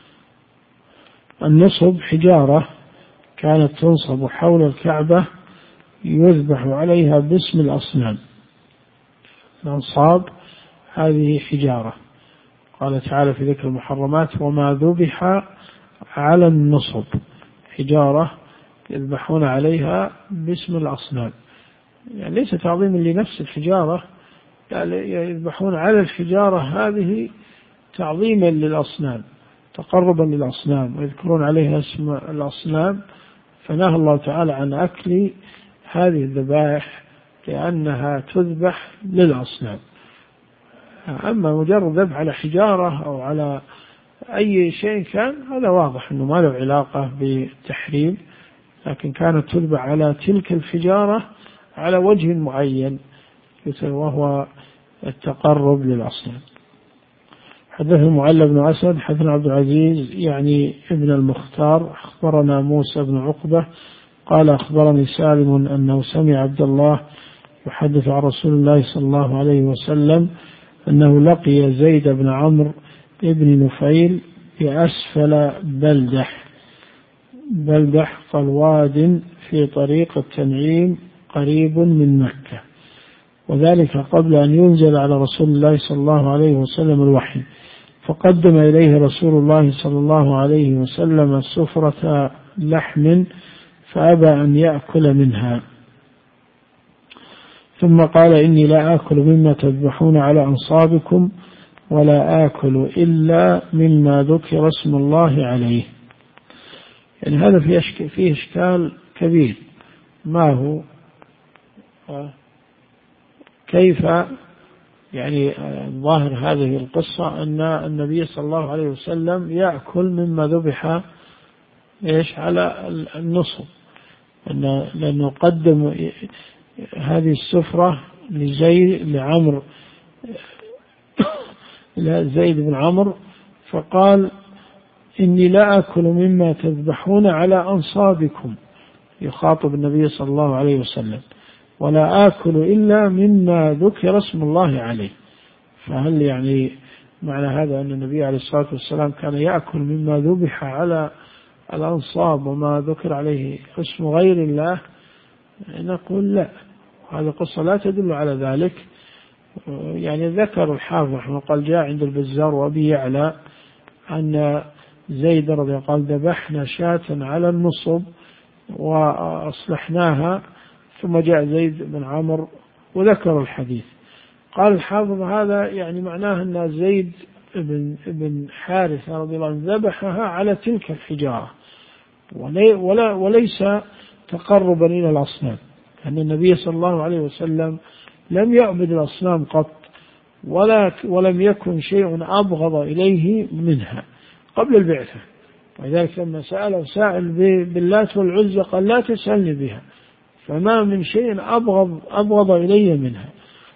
النصب حجارة كانت تنصب حول الكعبة يذبح عليها باسم الأصنام. الأنصاب هذه حجارة، قال تعالى في ذكر المحرمات وما ذبح على النصب، حجارة يذبحون عليها باسم الأصنام، يعني ليس تعظيما لنفس الحجارة، يعني يذبحون على الحجارة هذه تعظيما للأصنام تقربا للأصنام، ويذكرون عليها اسم الأصنام، فنهى الله تعالى عن أكل هذه الذبائح لأنها تذبح للأصنام. أما مجرد ذبح على حجارة أو على أي شيء كان هذا واضح أنه ما له علاقة بالتحريم، لكن كانت تذبح على تلك الحجارة على وجه معين وهو التقرب للأصنام. حدثنا المعلى بن أسد حدثنا عبد العزيز يعني ابن المختار أخبرنا موسى بن عقبة قال أخبرني سالم أنه سمع عبد الله يحدث عن رسول الله صلى الله عليه وسلم أنه لقي زيد بن عمرو ابن نفيل بأسفل بلدح. بلدح قال واد في طريق التنعيم قريب من مكة، وذلك قبل أن ينزل على رسول الله صلى الله عليه وسلم الوحي، فقدم إليه رسول الله صلى الله عليه وسلم سفرة لحم فأبى أن يأكل منها، ثم قال إني لا آكل مما تذبحون على أنصابكم ولا آكل إلا مما ذكر اسم الله عليه. يعني هذا فيه فيه إشكال كبير، ما هو كيف يعني ظاهر هذه القصة أن النبي صلى الله عليه وسلم يأكل مما ذبح إيش على النصب، لأنه قدم هذه السفرة لزيد لعمر زيد بن عمرو، فقال إني لا أكل مما تذبحون على أنصابكم، يخاطب النبي صلى الله عليه وسلم، ولا آكل إلا مما ذكر اسم الله عليه. فهل يعني معنى هذا أن النبي عليه الصلاة والسلام كان يأكل مما ذبح على الأنصاب وما ذكر عليه اسم غير الله؟ نقول لا، هذه قصة لا تدل على ذلك. يعني ذكر الحافظ رحمه قال جاء عند البزار وأبي يعلى أن زيد رضي الله قال ذبحنا شاة على النصب وأصلحناها، ثم جاء زيد بن عمرو وذكر الحديث. قال الحافظ هذا يعني معناه أن زيد بن, بن حارثة رضي الله عنه ذبحها على تلك الحجارة ولا وليس تقربا إلى الأصنام، أن النبي صلى الله عليه وسلم لم يعبد الأصنام قط، ولا ولم يكن شيء أبغض إليه منها قبل البعثة، ولذلك لما سأله سائل باللات والعزى قال لا تسألني بها، فما من شيء أبغض أبغض إلي منها.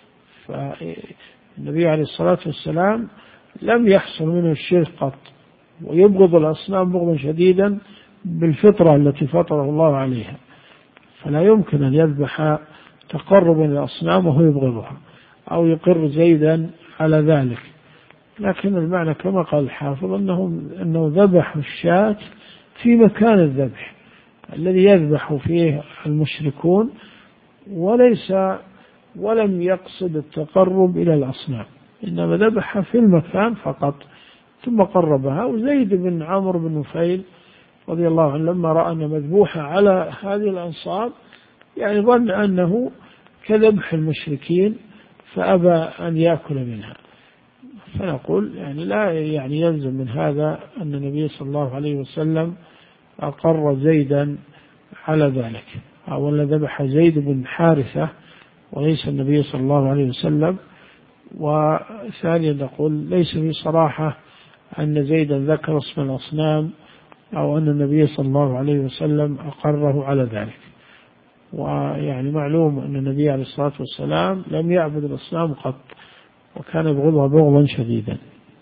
فالنبي عليه الصلاة والسلام لم يحصل منه الشرك قط، ويبغض الأصنام بغضا شديدا بالفطرة التي فطره الله عليها، فلا يمكن أن يذبح تقربا للأصنام وهو يبغضها أو يقر زيدا على ذلك. لكن المعنى كما قال الحافظ أنه, أنه ذبح الشاة في مكان الذبح الذي يذبح فيه المشركون، وليس ولم يقصد التقرب إلى الأصنام، إنما ذبح في المكان فقط ثم قربها. وزيد بن عمرو بن نفيل رضي الله عنه لما رأى أن مذبوحة على هذه الأنصاب يعني ظن أنه كذبح المشركين فأبى أن يأكل منها. فنقول يعني لا يعني يلزم من هذا أن النبي صلى الله عليه وسلم أقر زيدا على ذلك، أو أن ذبح زيد بن حارثة وليس النبي صلى الله عليه وسلم. وثانيا نقول ليس في صراحة أن زيدا ذكر اسم الأصنام أو أن النبي صلى الله عليه وسلم أقره على ذلك. ويعني معلوم أن النبي عليه الصلاة والسلام لم يعبد الأصنام قط، وكان يبغضها بغضا شديدا.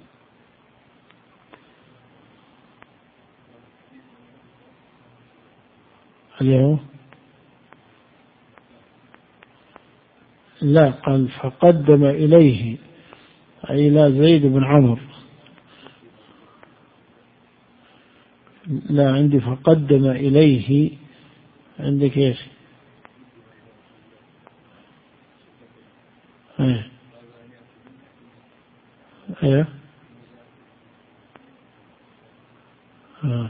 اليوم لا، قال فقدم إليه أي لا زيد بن عمرو، لا عندي فقدم إليه، عندك إيش؟ ايه ايه آه.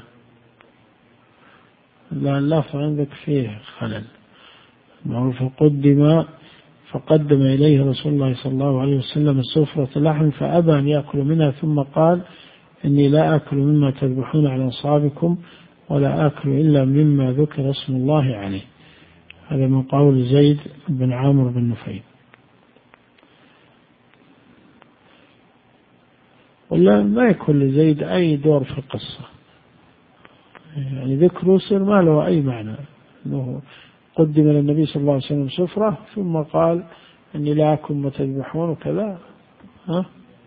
لا اللفظ عندك فيه خلل، معروف فقدم فقدم إليه رسول الله صلى الله عليه وسلم السفرة لحم فأبى أن يأكل منها، ثم قال إني لا أكل مما تذبحون على أنصابكم ولا أكل إلا مما ذكر اسم الله عليه. هذا من قول زيد بن عمرو بن نفيل. ولا ما يكون لزيد أي دور في القصة، يعني ذكره يصير ما له أي معنى، أنه قدم للنبي صلى الله عليه وسلم سفرة ثم قال إني لا أكل ما تذبحون وكذا. ها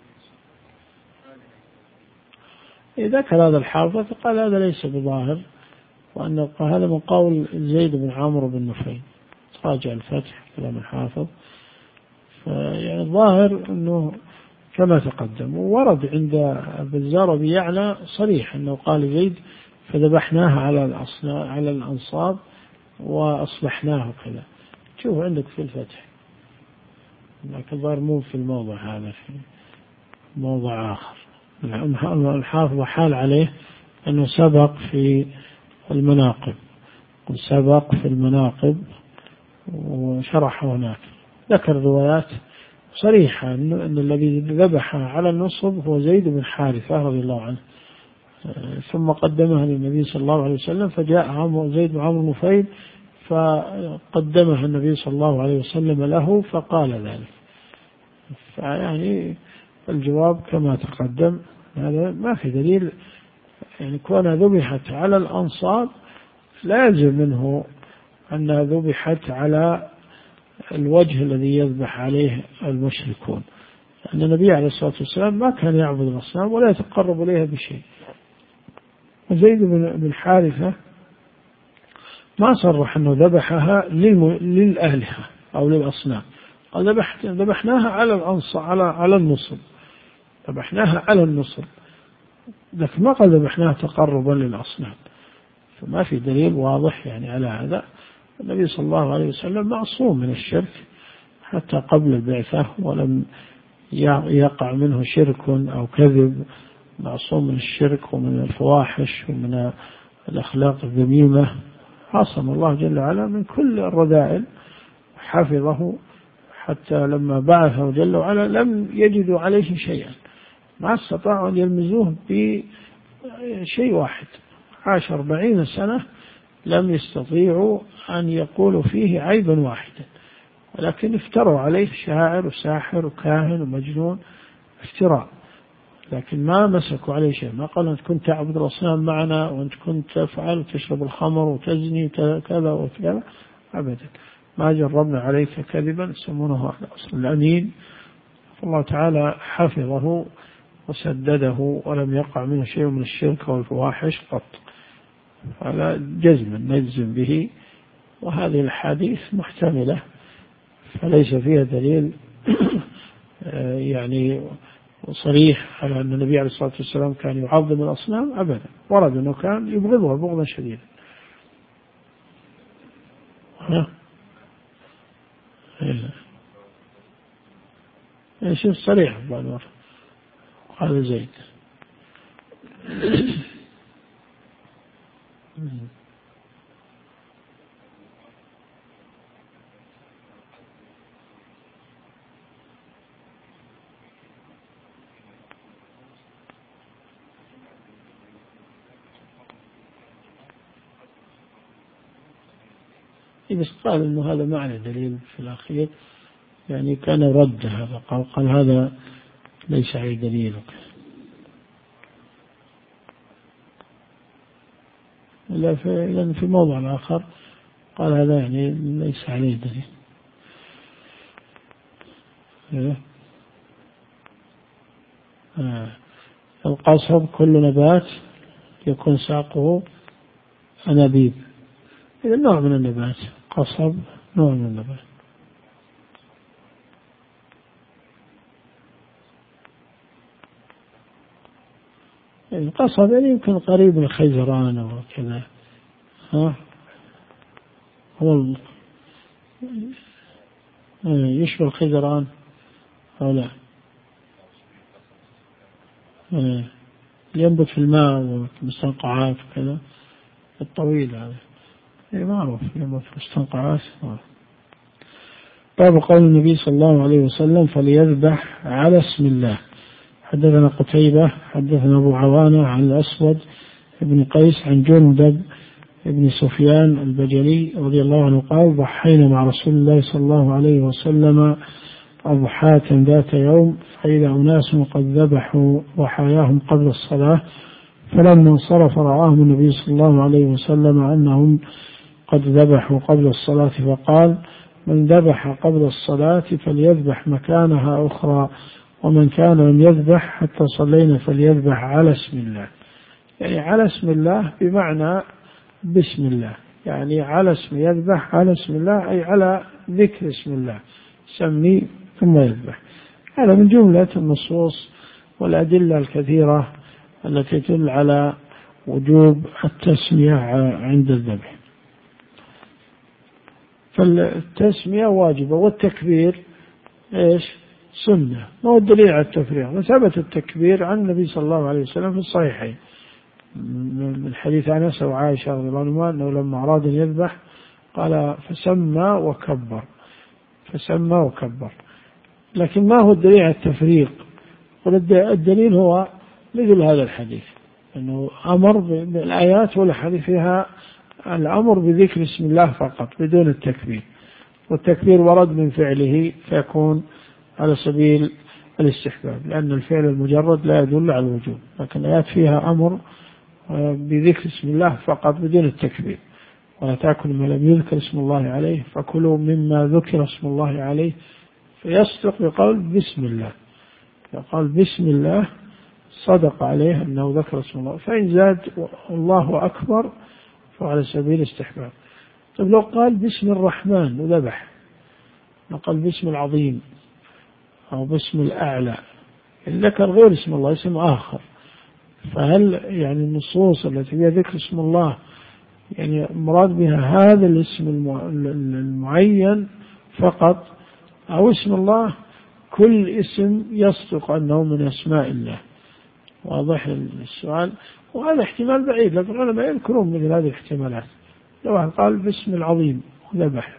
إذا كان هذا الحافظ قال هذا ليس بظاهر، وأن هذا من قول زيد بن عمرو بن نفيل. راجع الفتح كلام الحافظ، يعني الظاهر أنه كما تقدم. وورد عند البزار بيعلى صريح أنه قال زيد فذبحناها على على الأنصاب وأصلحناه كذا. شوف عندك في الفتح، لكن الظاهر مو في الموضع هذا، في موضع آخر. الحافظ حال عليه أنه سبق في المناقب، سبق في المناقب وشرح هناك، ذكر روايات صريحة أن الذي ذبح على النصب هو زيد بن حارثة رضي الله عنه، ثم قدمها للنبي صلى الله عليه وسلم، فجاء زيد بن عمرو نفيل فقدمها النبي صلى الله عليه وسلم له فقال ذلك. فيعني الجواب كما تقدم، هذا ما في دليل، يعني كونها ذبحت على الأنصاب لا يلزم منه أنها ذبحت على الوجه الذي يذبح عليه المشركون، لأن النبي عليه الصلاة والسلام ما كان يعبد الأصنام ولا يتقرب إليها بشيء. وزيد بن حارثة ما صرح أنه ذبحها للآلهة أو للأصنام، قال ذبحناها على الأنصاب على على النصب، ذبحناها على النصب، لكن ما قال ذبحناها تقربا للأصنام. فما في دليل واضح يعني على هذا. النبي صلى الله عليه وسلم معصوم من الشرك حتى قبل البعثة، ولم يقع منه شرك أو كذب، معصوم من الشرك ومن الفواحش ومن الأخلاق الذميمة، عصم الله جل وعلا من كل الرذائل، حفظه حتى لما بعثه جل وعلا لم يجدوا عليه شيئا، ما استطاعوا أن يلمزوه بشيء واحد. عاش أربعين سنة لم يستطيعوا أن يقولوا فيه عيبا واحدا، ولكن افتروا عليه شاعر وساحر وكاهن ومجنون، افتراء، لكن ما مسكوا عليه شيء. ما قالوا أنت كنت تعبد الأصنام معنا وأنت كنت تفعل وتشرب الخمر وتزني كذا وكذا، أبدا ما جربنا عليك كذبا، يسمونه الأصل الأمين. فالله تعالى حفظه وسدده ولم يقع منه شيء من الشرك والفواحش قط، على جزم نجزم به. وهذه الحديث محتملة فليس فيها دليل يعني صريح على أن النبي عليه الصلاة والسلام كان يعظم الأصنام أبدا، ورد أنه كان يبغضها بغضا شديدا. شوف صريح بعض مرة قال زيد. بس قال إنه هذا معنى دليل في الأخير، يعني كان رد هذا، قال, قال هذا ليس عليه دليل. إلا في, في موضع آخر قال هذا يعني ليس عليه دليل. إيه؟ آه. القصب كل نبات يكون ساقه أنابيب، إذا نوع من النبات، قصب نوع من النبات. القصب يعني يمكن قريب من الخيزران أو كذا، ها هو يشبه الخيزران أو لا؟ ينبت في الماء والمستنقعات وكذا، الطويل هذا معروف ينبت في المستنقعات. باب قول النبي صلى الله عليه وسلم فليذبح على اسم الله. حدثنا قتيبة حدثنا أبو عوانة عن الأسود بن قيس عن جندب بن سفيان البجلي رضي الله عنه قال ضحينا مع رسول الله صلى الله عليه وسلم أضحاة ذات يوم فإذا أناس قد ذبحوا ضحاياهم قبل الصلاة، فلما انصرف رآهم النبي صلى الله عليه وسلم أنهم قد ذبحوا قبل الصلاة فقال من ذبح قبل الصلاة فليذبح مكانها أخرى، ومن كان لم يذبح حتى صلينا فليذبح على اسم الله. يعني على اسم الله بمعنى بسم الله، يعني على اسم يذبح على اسم الله أي على ذكر اسم الله، سمي ثم يذبح. هذا من جملة النصوص والأدلة الكثيرة التي تدل على وجوب التسمية عند الذبح. فالتسمية واجبة، والتكبير إيش؟ سنة. ما هو الدليل على التفريق؟ وثبت التكبير عن النبي صلى الله عليه وسلم في الصحيحين من حديث أنس وعائشة رضي الله عنهما أنه لما أراد أن يذبح قال فسمى وكبر، فسمى وكبر. لكن ما هو الدليل على التفريق؟ الدليل هو مثل هذا الحديث، أنه أمر بالآيات والحديث فيها الأمر بذكر اسم الله فقط بدون التكبير، والتكبير ورد من فعله فيكون على سبيل الاستحباب، لأن الفعل المجرد لا يدل على الوجوب، لكن الآيات فيها أمر بذكر اسم الله فقط بدون التكبير. ولا تأكل ما لم يذكر اسم الله عليه فكلوا مما ذكر اسم الله عليه، فيصدق بقول بسم الله، يقال بسم الله صدق عليه أنه ذكر اسم الله. فإن زاد الله أكبر فعلى سبيل الاستحباب. طيب لو قال باسم الرحمن وذبح، لو قال باسم العظيم أو باسم الأعلى، ذكر غير اسم الله اسم آخر، فهل يعني النصوص التي فيها ذكر اسم الله يعني مراد بها هذا الاسم المعين فقط، أو اسم الله كل اسم يصدق أنه من أسماء الله؟ واضح السؤال، وهذا احتمال بعيد، لكن العلماء يذكرون مثل هذه الاحتمالات. لو قال باسم العظيم وذبح،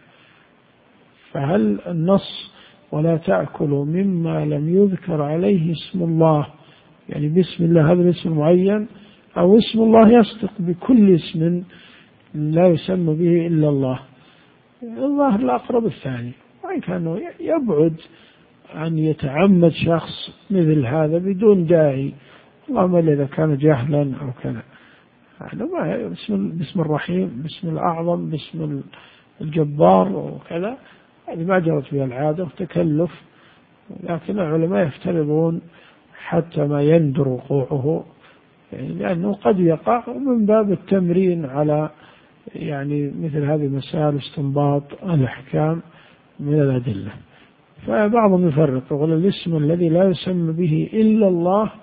فهل النص ولا تأكلوا مما لم يذكر عليه اسم الله يعني بسم الله هذا الاسم المعين، أو اسم الله يصدق بكل اسم لا يسمى به إلا الله؟ الظاهر الأقرب الثاني، وإن كان يبعد أن يتعمد شخص مثل هذا بدون داعي، اللهم إذا كان جهلا أو كذا. بسم, بسم الرحيم، بسم الأعظم، بسم الجبار وكذا، هذه ما جرت بها العادة وتكلف، لكن العلماء يفترضون حتى ما يندر وقوعه، يعني لأنه قد يقع، من باب التمرين على يعني مثل هذه المسائل استنباط الأحكام من الأدلة. فبعضهم يفرق يقول الاسم الذي لا يسمى به إلا الله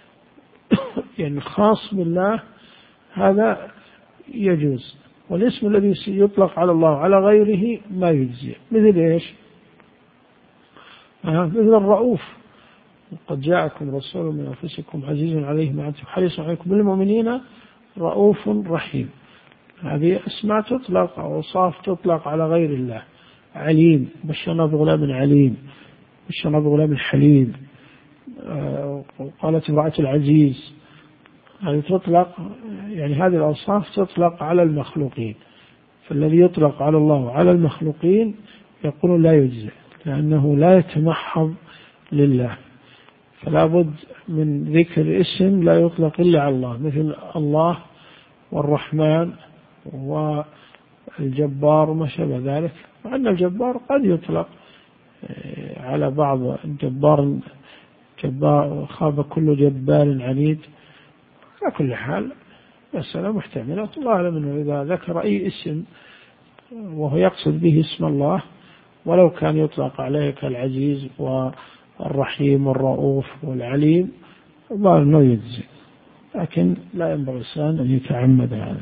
يعني خاص بالله هذا يجوز، والاسم الذي يطلق على الله على غيره ما يجزي. مثل إيش؟ مثل الرؤوف، قد جاءكم رسول من أنفسكم عزيز عليه ما عنتم حريص عليكم بالمؤمنين رؤوف رحيم. هذه أسماء تطلق أو أوصاف تطلق على غير الله. عليم، بشرنا بغلام عليم، بشرنا بغلام حليم. قالت امرأة العزيز، هذه تطلق، يعني هذه الأوصاف تطلق على المخلوقين، فالذي يطلق على الله وعلى المخلوقين يقول لا يجزئ، لأنه لا يتمحض لله، فلا بد من ذكر اسم لا يطلق إلا على الله، مثل الله والرحمن والجبار وما شابه ذلك. وأن الجبار قد يطلق على بعض الجبار، جبار خاب كل جبار عنيد. على كل حال مسألة محتملة، الله أعلم أنه إذا ذكر أي اسم وهو يقصد به اسم الله ولو كان يطلق عليه كالعزيز والرحيم والرؤوف والعليم الله أنه يجزي، لكن لا ينبغي الإنسان أن يتعمد هذا.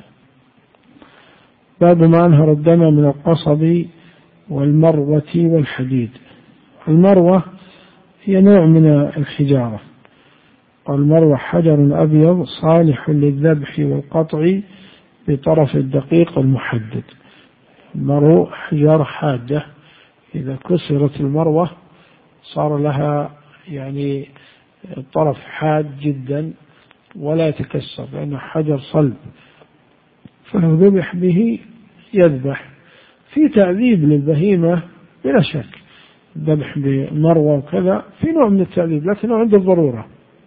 باب ما أنهر الدم من القصب والمروة والحديد. المروة هي نوع من الحجارة، والمروة حجر أبيض صالح للذبح والقطع بطرف الدقيق المحدد. المرو حجارة حادة، إذا كسرت المروة صار لها يعني طرف حاد جدا ولا يتكسر لأنه حجر صلب، فلو ذبح به يذبح. في تعذيب للبهيمة بلا شك، ذبح بمروة وكذا في نوع من التعذيب، لكنه عند الضرورة،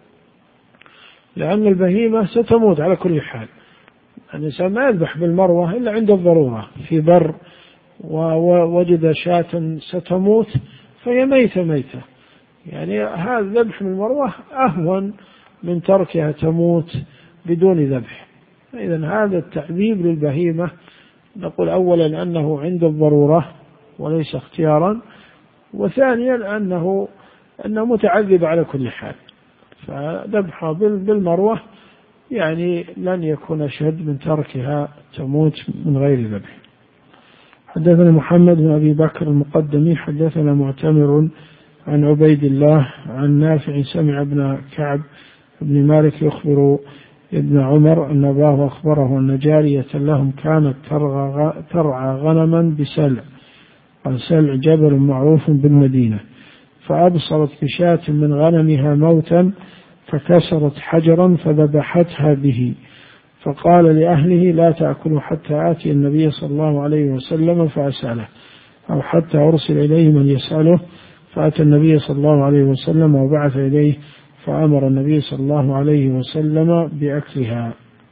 لأن البهيمة ستموت على كل حال. الإنسان ما يذبح بالمروة إلا عند الضرورة، في بر ووجد شاة ستموت فهي ميتة ميتة، يعني هذا ذبح بالمروة أهون من تركها تموت بدون ذبح. إذن هذا التعذيب للبهيمة نقول أولا أنه عند الضرورة وليس اختيارا، وثانيا أنه أنه متعذب على كل حال، فذبحها بالمروة يعني لن يكون أشد من تركها تموت من غير ذبح. حدثنا محمد بن أبي بكر المقدمي حدثنا معتمر عن عبيد الله عن نافع سمع ابن كعب بن مالك يخبر ابن عمر أن أباه أخبره أن جارية لهم كانت ترعى غنما بسلع، وسلع جبل معروف بالمدينة، فأبصرت بشاة من غنمها موتا فكسرت حجرا فذبحتها به، فقال لأهله لا تأكلوا حتى آتي النبي صلى الله عليه وسلم فأسأله، أو حتى أرسل إليه من يسأله، فأتى النبي صلى الله عليه وسلم وبعث إليه فأمر النبي صلى الله عليه وسلم بأكلها.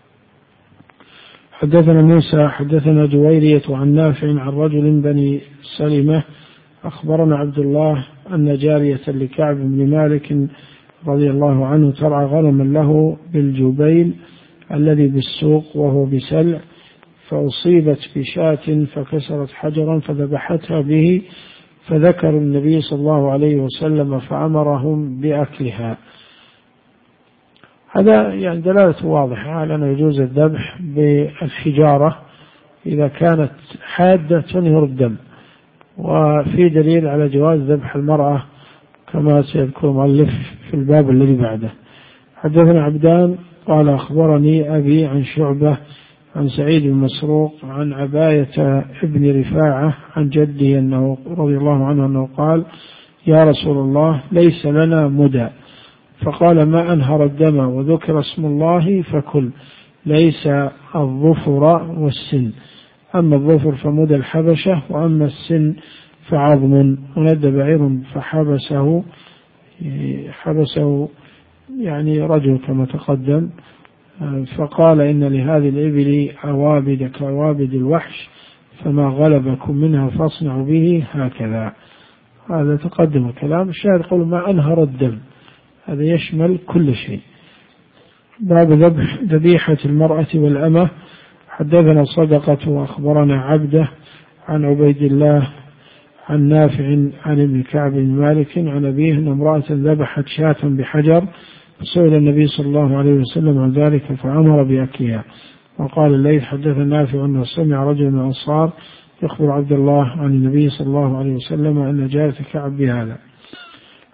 حدثنا موسى حدثنا جويرية عن نافع عن رجل بني سلمة أخبرنا عبد الله أن جارية لكعب بن مالك رضي الله عنه ترعى غنما له بالجبيل الذي بالسوق وهو بسلع، فأصيبت بشاة فكسرت حجرا فذبحتها به، فذكر النبي صلى الله عليه وسلم فأمرهم بأكلها. هذا يعني دلالة واضحة على أنه يجوز الذبح بالحجارة إذا كانت حادة تنهر الدم، وفي دليل على جواز ذبح المرأة كما سيذكر المؤلف في الباب الذي بعده. حدثنا عبدان قال أخبرني أبي عن شعبة عن سعيد بن مسروق عن عباية ابن رفاعة عن جده أنه رضي الله عنه أنه قال يا رسول الله ليس لنا مدى، فقال ما أنهر الدم وذكر اسم الله فكل، ليس الظفر والسن، أما الظفر فمدى الحبشة، وأما السن فعظم، وند بعير فحبسه حبسه يعني رجل كما تقدم، فقال إن لهذه الإبل عوابد كعوابد الوحش، فما غلبكم منها فاصنعوا به هكذا. هذا تقدم الكلام. الشاهد قول ما أنهر الدم، هذا يشمل كل شيء. باب ذبح ذبيحة المرأة والأمة. حدثنا صدقة وأخبرنا عبده عن عبيد الله عن نافع عن ابن كعب بن مالك عن أبيه أن امرأة ذبحت شاة بحجر، فسئل النبي صلى الله عليه وسلم عن ذلك فأمر بأكلها. وقال الليث حدثنا نافع أنه سمع رجل من الأنصار يخبر عبد الله عن النبي صلى الله عليه وسلم أن جارة كعب بهذا.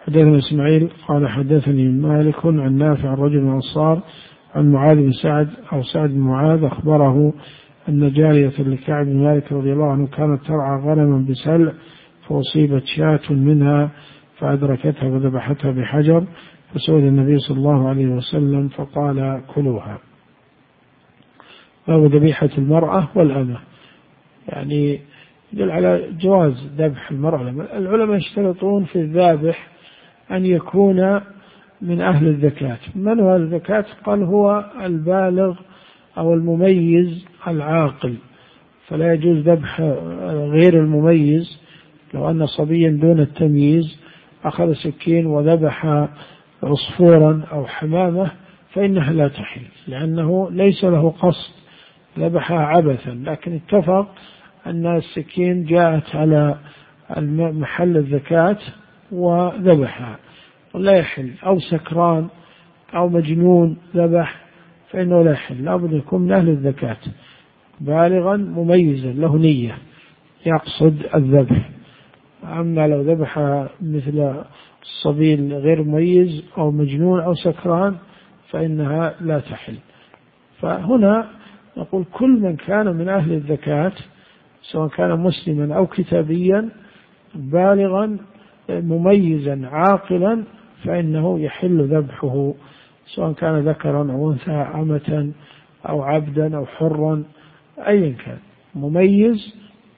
حدثنا إسماعيل قال حدثني مالك عن نافع رجل من الأنصار عن معاذ بن سعد أو سعد بن معاذ أخبره أن جارية لكعب بن مالك رضي الله عنه كانت ترعى غنما بسلع فأصيبت شاة منها فأدركتها وذبحتها بحجر فسئل النبي صلى الله عليه وسلم فقال كلوها. وهو ذبيحة المرأة والأمة، يعني يدل على جواز ذبح المرأة. العلماء يشترطون في الذابح أن يكون من أهل الزكاة. من هو الزكاة؟ قال هو البالغ أو المميز العاقل، فلا يجوز ذبح غير المميز. لو أن صبيا دون التمييز أخذ سكين وذبح عصفورا أو حمامة فإنها لا تحل، لأنه ليس له قصد، ذبحها عبثا، لكن اتفق أن السكين جاءت على محل الزكاة وذبحها ولا يحل. أو سكران أو مجنون ذبح فإنه لا يحل، لابد يكون من أهل الزكاة بالغا مميزا له نية يقصد الذبح. أما لو ذبح مثل الصبي غير مميز أو مجنون أو سكران فإنها لا تحل. فهنا نقول كل من كان من أهل الزكاة سواء كان مسلما أو كتابيا بالغا مميزا عاقلا فإنه يحل ذبحه، سواء كان ذكرا أو أنثى، أمة أو عبدا أو حرا، أيا كان مميز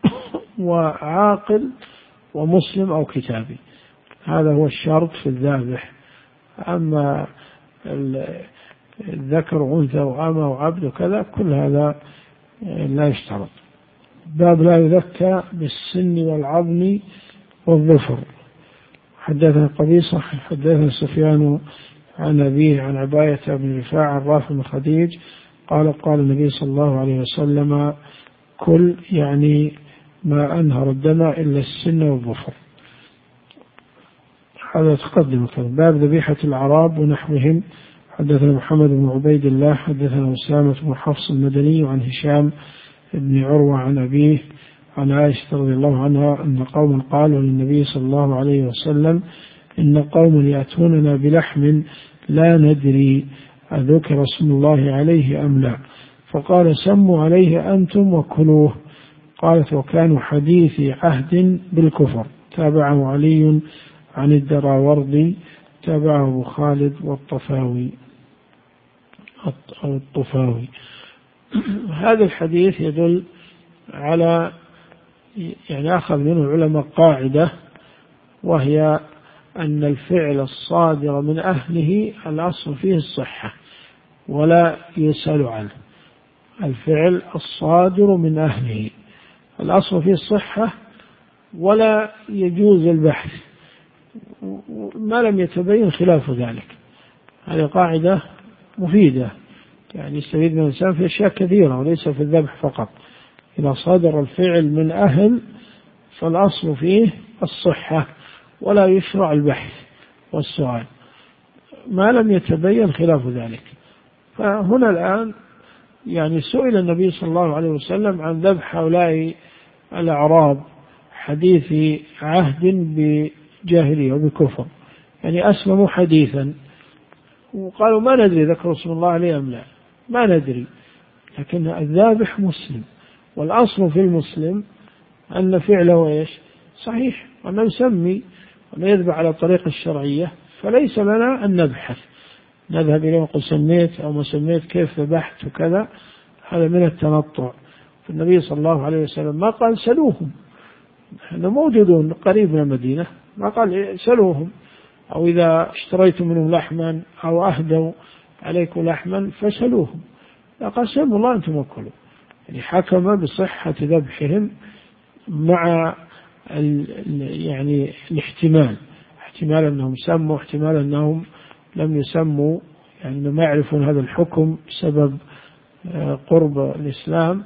وعاقل ومسلم أو كتابي، هذا هو الشرط في الذابح. أما الذكر وأنثى وأمة وعبد وكذا كل هذا لا يشترط. باب لا يذكى بالسن والعظم والظفر. حدثنا قبيصة حدثنا سفيان عن أبيه عن عباية بن رفاعة عن رافع بن خديج قال قال النبي صلى الله عليه وسلم كل يعني ما أنهر الدم إلا السن والظفر. هذا تقدم كذا. باب ذبيحة الأعراب ونحوهم. حدثنا محمد بن عبيد الله حدثنا أسامة بن حفص المدني عن هشام بن عروة عن أبيه عن عائشة رضي الله عنها أن قوما قالوا للنبي صلى الله عليه وسلم إن قوم يأتوننا بلحم لا ندري أذكر اسم الله عليه أم لا، فقال سموا عليه أنتم وكلوه. قالت وكانوا حديثي عهد بالكفر. تابعه علي عن الدراوردي تابعه أبو خالد والطفاوي أو الطفاوي. هذا الحديث يدل على يعني أخذ منه العلماء قاعدة، وهي أن الفعل الصادر من أهله الأصل فيه الصحة ولا يسأل عنه. الفعل الصادر من أهله الأصل فيه الصحة ولا يجوز البحث ما لم يتبين خلاف ذلك. هذه قاعدة مفيدة، يعني يستفيد من الإنسان في أشياء كثيرة وليس في الذبح فقط. إذا صدر الفعل من أهل فالأصل فيه الصحة ولا يشرع البحث والسؤال ما لم يتبين خلاف ذلك. فهنا الآن يعني سئل النبي صلى الله عليه وسلم عن ذبح هؤلاء الأعراب حديث عهد بجاهلية وبكفر، يعني أسلموا حديثا وقالوا ما ندري ذكر اسم الله عليه أم لا، ما ندري، لكن الذابح مسلم، والأصل في المسلم أن فعله إيش صحيح، وأنه يسمي وأنه يذبح على الطريقة الشرعية، فليس لنا أن نبحث نذهب إليه ونقول سميت أو ما سميت كيف ذبحت وكذا. هذا من التنطع. فالنبي صلى الله عليه وسلم ما قال سلوهم، نحن موجودون قريب من المدينة، ما قال سلوهم، أو إذا اشتريتم منهم لحما أو أهدوا عليكم لحما فسلوهم، لا قال سموا الله أنتم وكلوا. يعني حكم بصحة ذبحهم مع يعني الاحتمال، احتمال أنهم سموا، احتمال أنهم لم يسموا، يعني ما يعرفون هذا الحكم بسبب قرب الإسلام،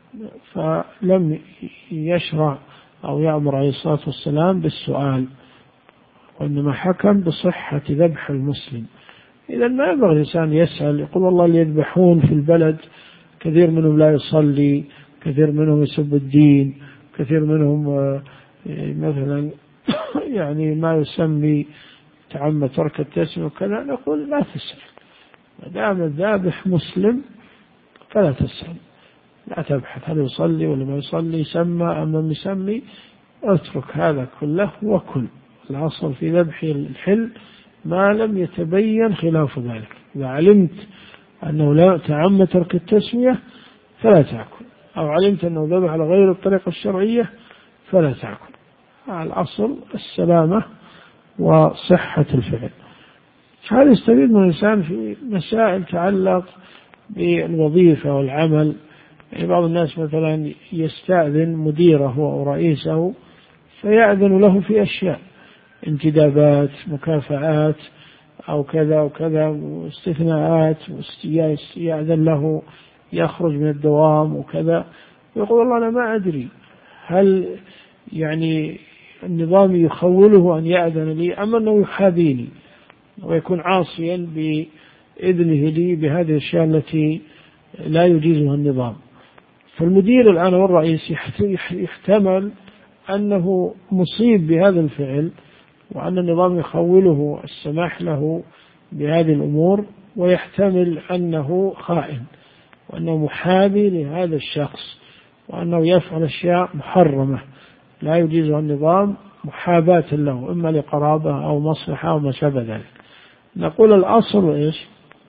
فلم يشرع أو يأمر عليه الصلاة والسلام بالسؤال، وإنما حكم بصحة ذبح المسلم. إذا ما ينبغي الإنسان يسأل يقول والله اللي يذبحون في البلد كثير منهم لا يصلي، كثير منهم يسب الدين، كثير منهم مثلا يعني ما يسمي تعمد ترك التسمية وكذا، نقول لا تسأل، ما دام الذابح مسلم فلا تسأل، لا تبحث هل يصلي ولا ما يصلي، يسمى أم لم يسمي، اترك هذا كله وكل. الأصل في ذبح الحل ما لم يتبين خلاف ذلك. إذا علمت أنه لا تعمد ترك التسمية فلا تأكل، أو علمت أنه ذبح على غير الطريقة الشرعية فلا تأكل. الأصل السلامة وصحة الفعل. هذا يستفيد من الإنسان في مسائل تعلق بالوظيفة والعمل. يعني بعض الناس مثلا يستأذن مديره أو رئيسه فيأذن له في أشياء، انتدابات، مكافآت، أو كذا وكذا، واستثناءات، يأذن له يخرج من الدوام وكذا، يقول والله أنا ما أدري هل يعني النظام يخوله أن يأذن لي أم أنه يحابيني ويكون عاصيا بإذنه لي بهذه الأشياء التي لا يجيزها النظام. فالمدير الآن والرئيس يحتمل أنه مصيب بهذا الفعل، وأن النظام يخوله السماح له بهذه الأمور، ويحتمل أنه خائن وأنه محابي لهذا الشخص، وأنه يفعل أشياء محرمة لا يجيزها النظام محاباة له، إما لقرابة أو مصلحة أو ما شابه ذلك. نقول الأصل إيش؟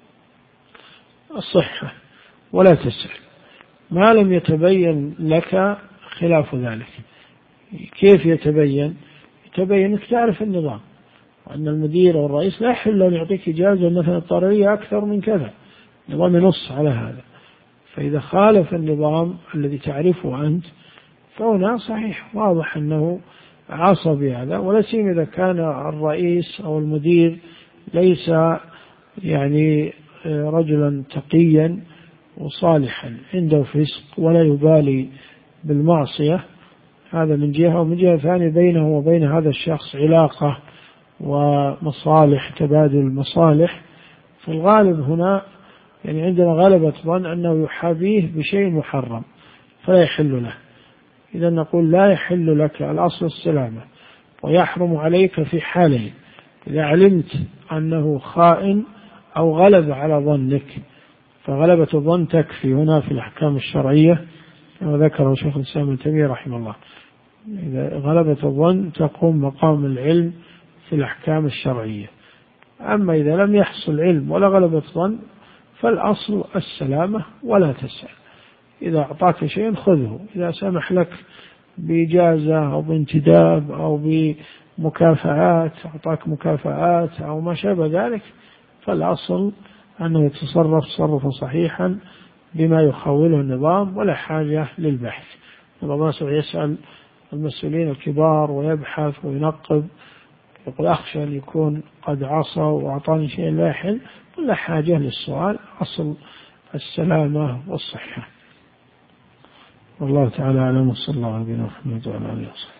الصحة، ولا تسأل ما لم يتبين لك خلاف ذلك. كيف يتبين؟ يتبين أنك تعرف النظام، وأن المدير والرئيس لا يحل أن يعطيك إجازة مثلا اضطرارية أكثر من كذا، النظام ينص على هذا. فإذا خالف النظام الذي تعرفه أنت فهنا صحيح واضح أنه عصبي هذا، ولا سيما إذا كان الرئيس أو المدير ليس يعني رجلا تقيا وصالحا عنده فسق ولا يبالي بالمعصية، هذا من جهة. ومن جهة ثانية بينه وبين هذا الشخص علاقة ومصالح، تبادل المصالح، فالغالب هنا يعني عندنا غلبة ظن أنه يحابيه بشيء محرم فلا يحل له. إذا نقول لا يحل لك، الأصل السلامة، ويحرم عليك في حالين: إذا علمت أنه خائن أو غلب على ظنك، فغلبة الظن تكفي هنا في الأحكام الشرعية كما ذكره شيخ الإسلام ابن تيمية رحمه الله. إذا غلبة الظن تقوم مقام العلم في الأحكام الشرعية. أما إذا لم يحصل علم ولا غلبة ظن فالأصل السلامة ولا تسأل. إذا أعطاك شيء خذه، إذا سمح لك بإجازة أو بانتداب أو بمكافآت، أعطاك مكافآت أو ما شابه ذلك، فالأصل أنه يتصرف تصرفا صحيحا بما يخوله النظام، ولا حاجة للبحث. الله يسأل المسؤولين الكبار ويبحث وينقب، يقول أخشى أن يكون قد عصى وأعطاني شيء لا يحل، ولا حاجة للسؤال. أصل السلامة والصحة. والله تعالى أعلم، وصلى الله على نبينا محمد وعلى آله وصحبه.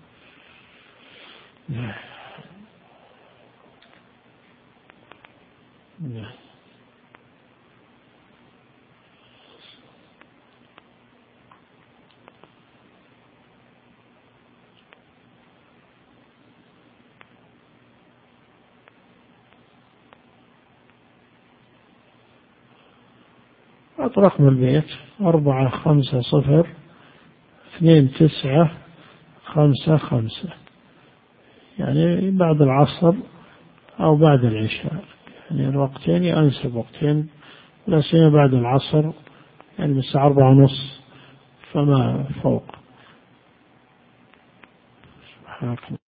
نعم. نعم. رقم البيت أربعة خمسة صفر اثنين تسعة خمسة خمسة، يعني بعد العصر أو بعد العشاء، يعني الوقتين أنسب وقتين، لا سيما بعد العصر يعني من الساعة أربعة ونص فما فوق. سبحانك.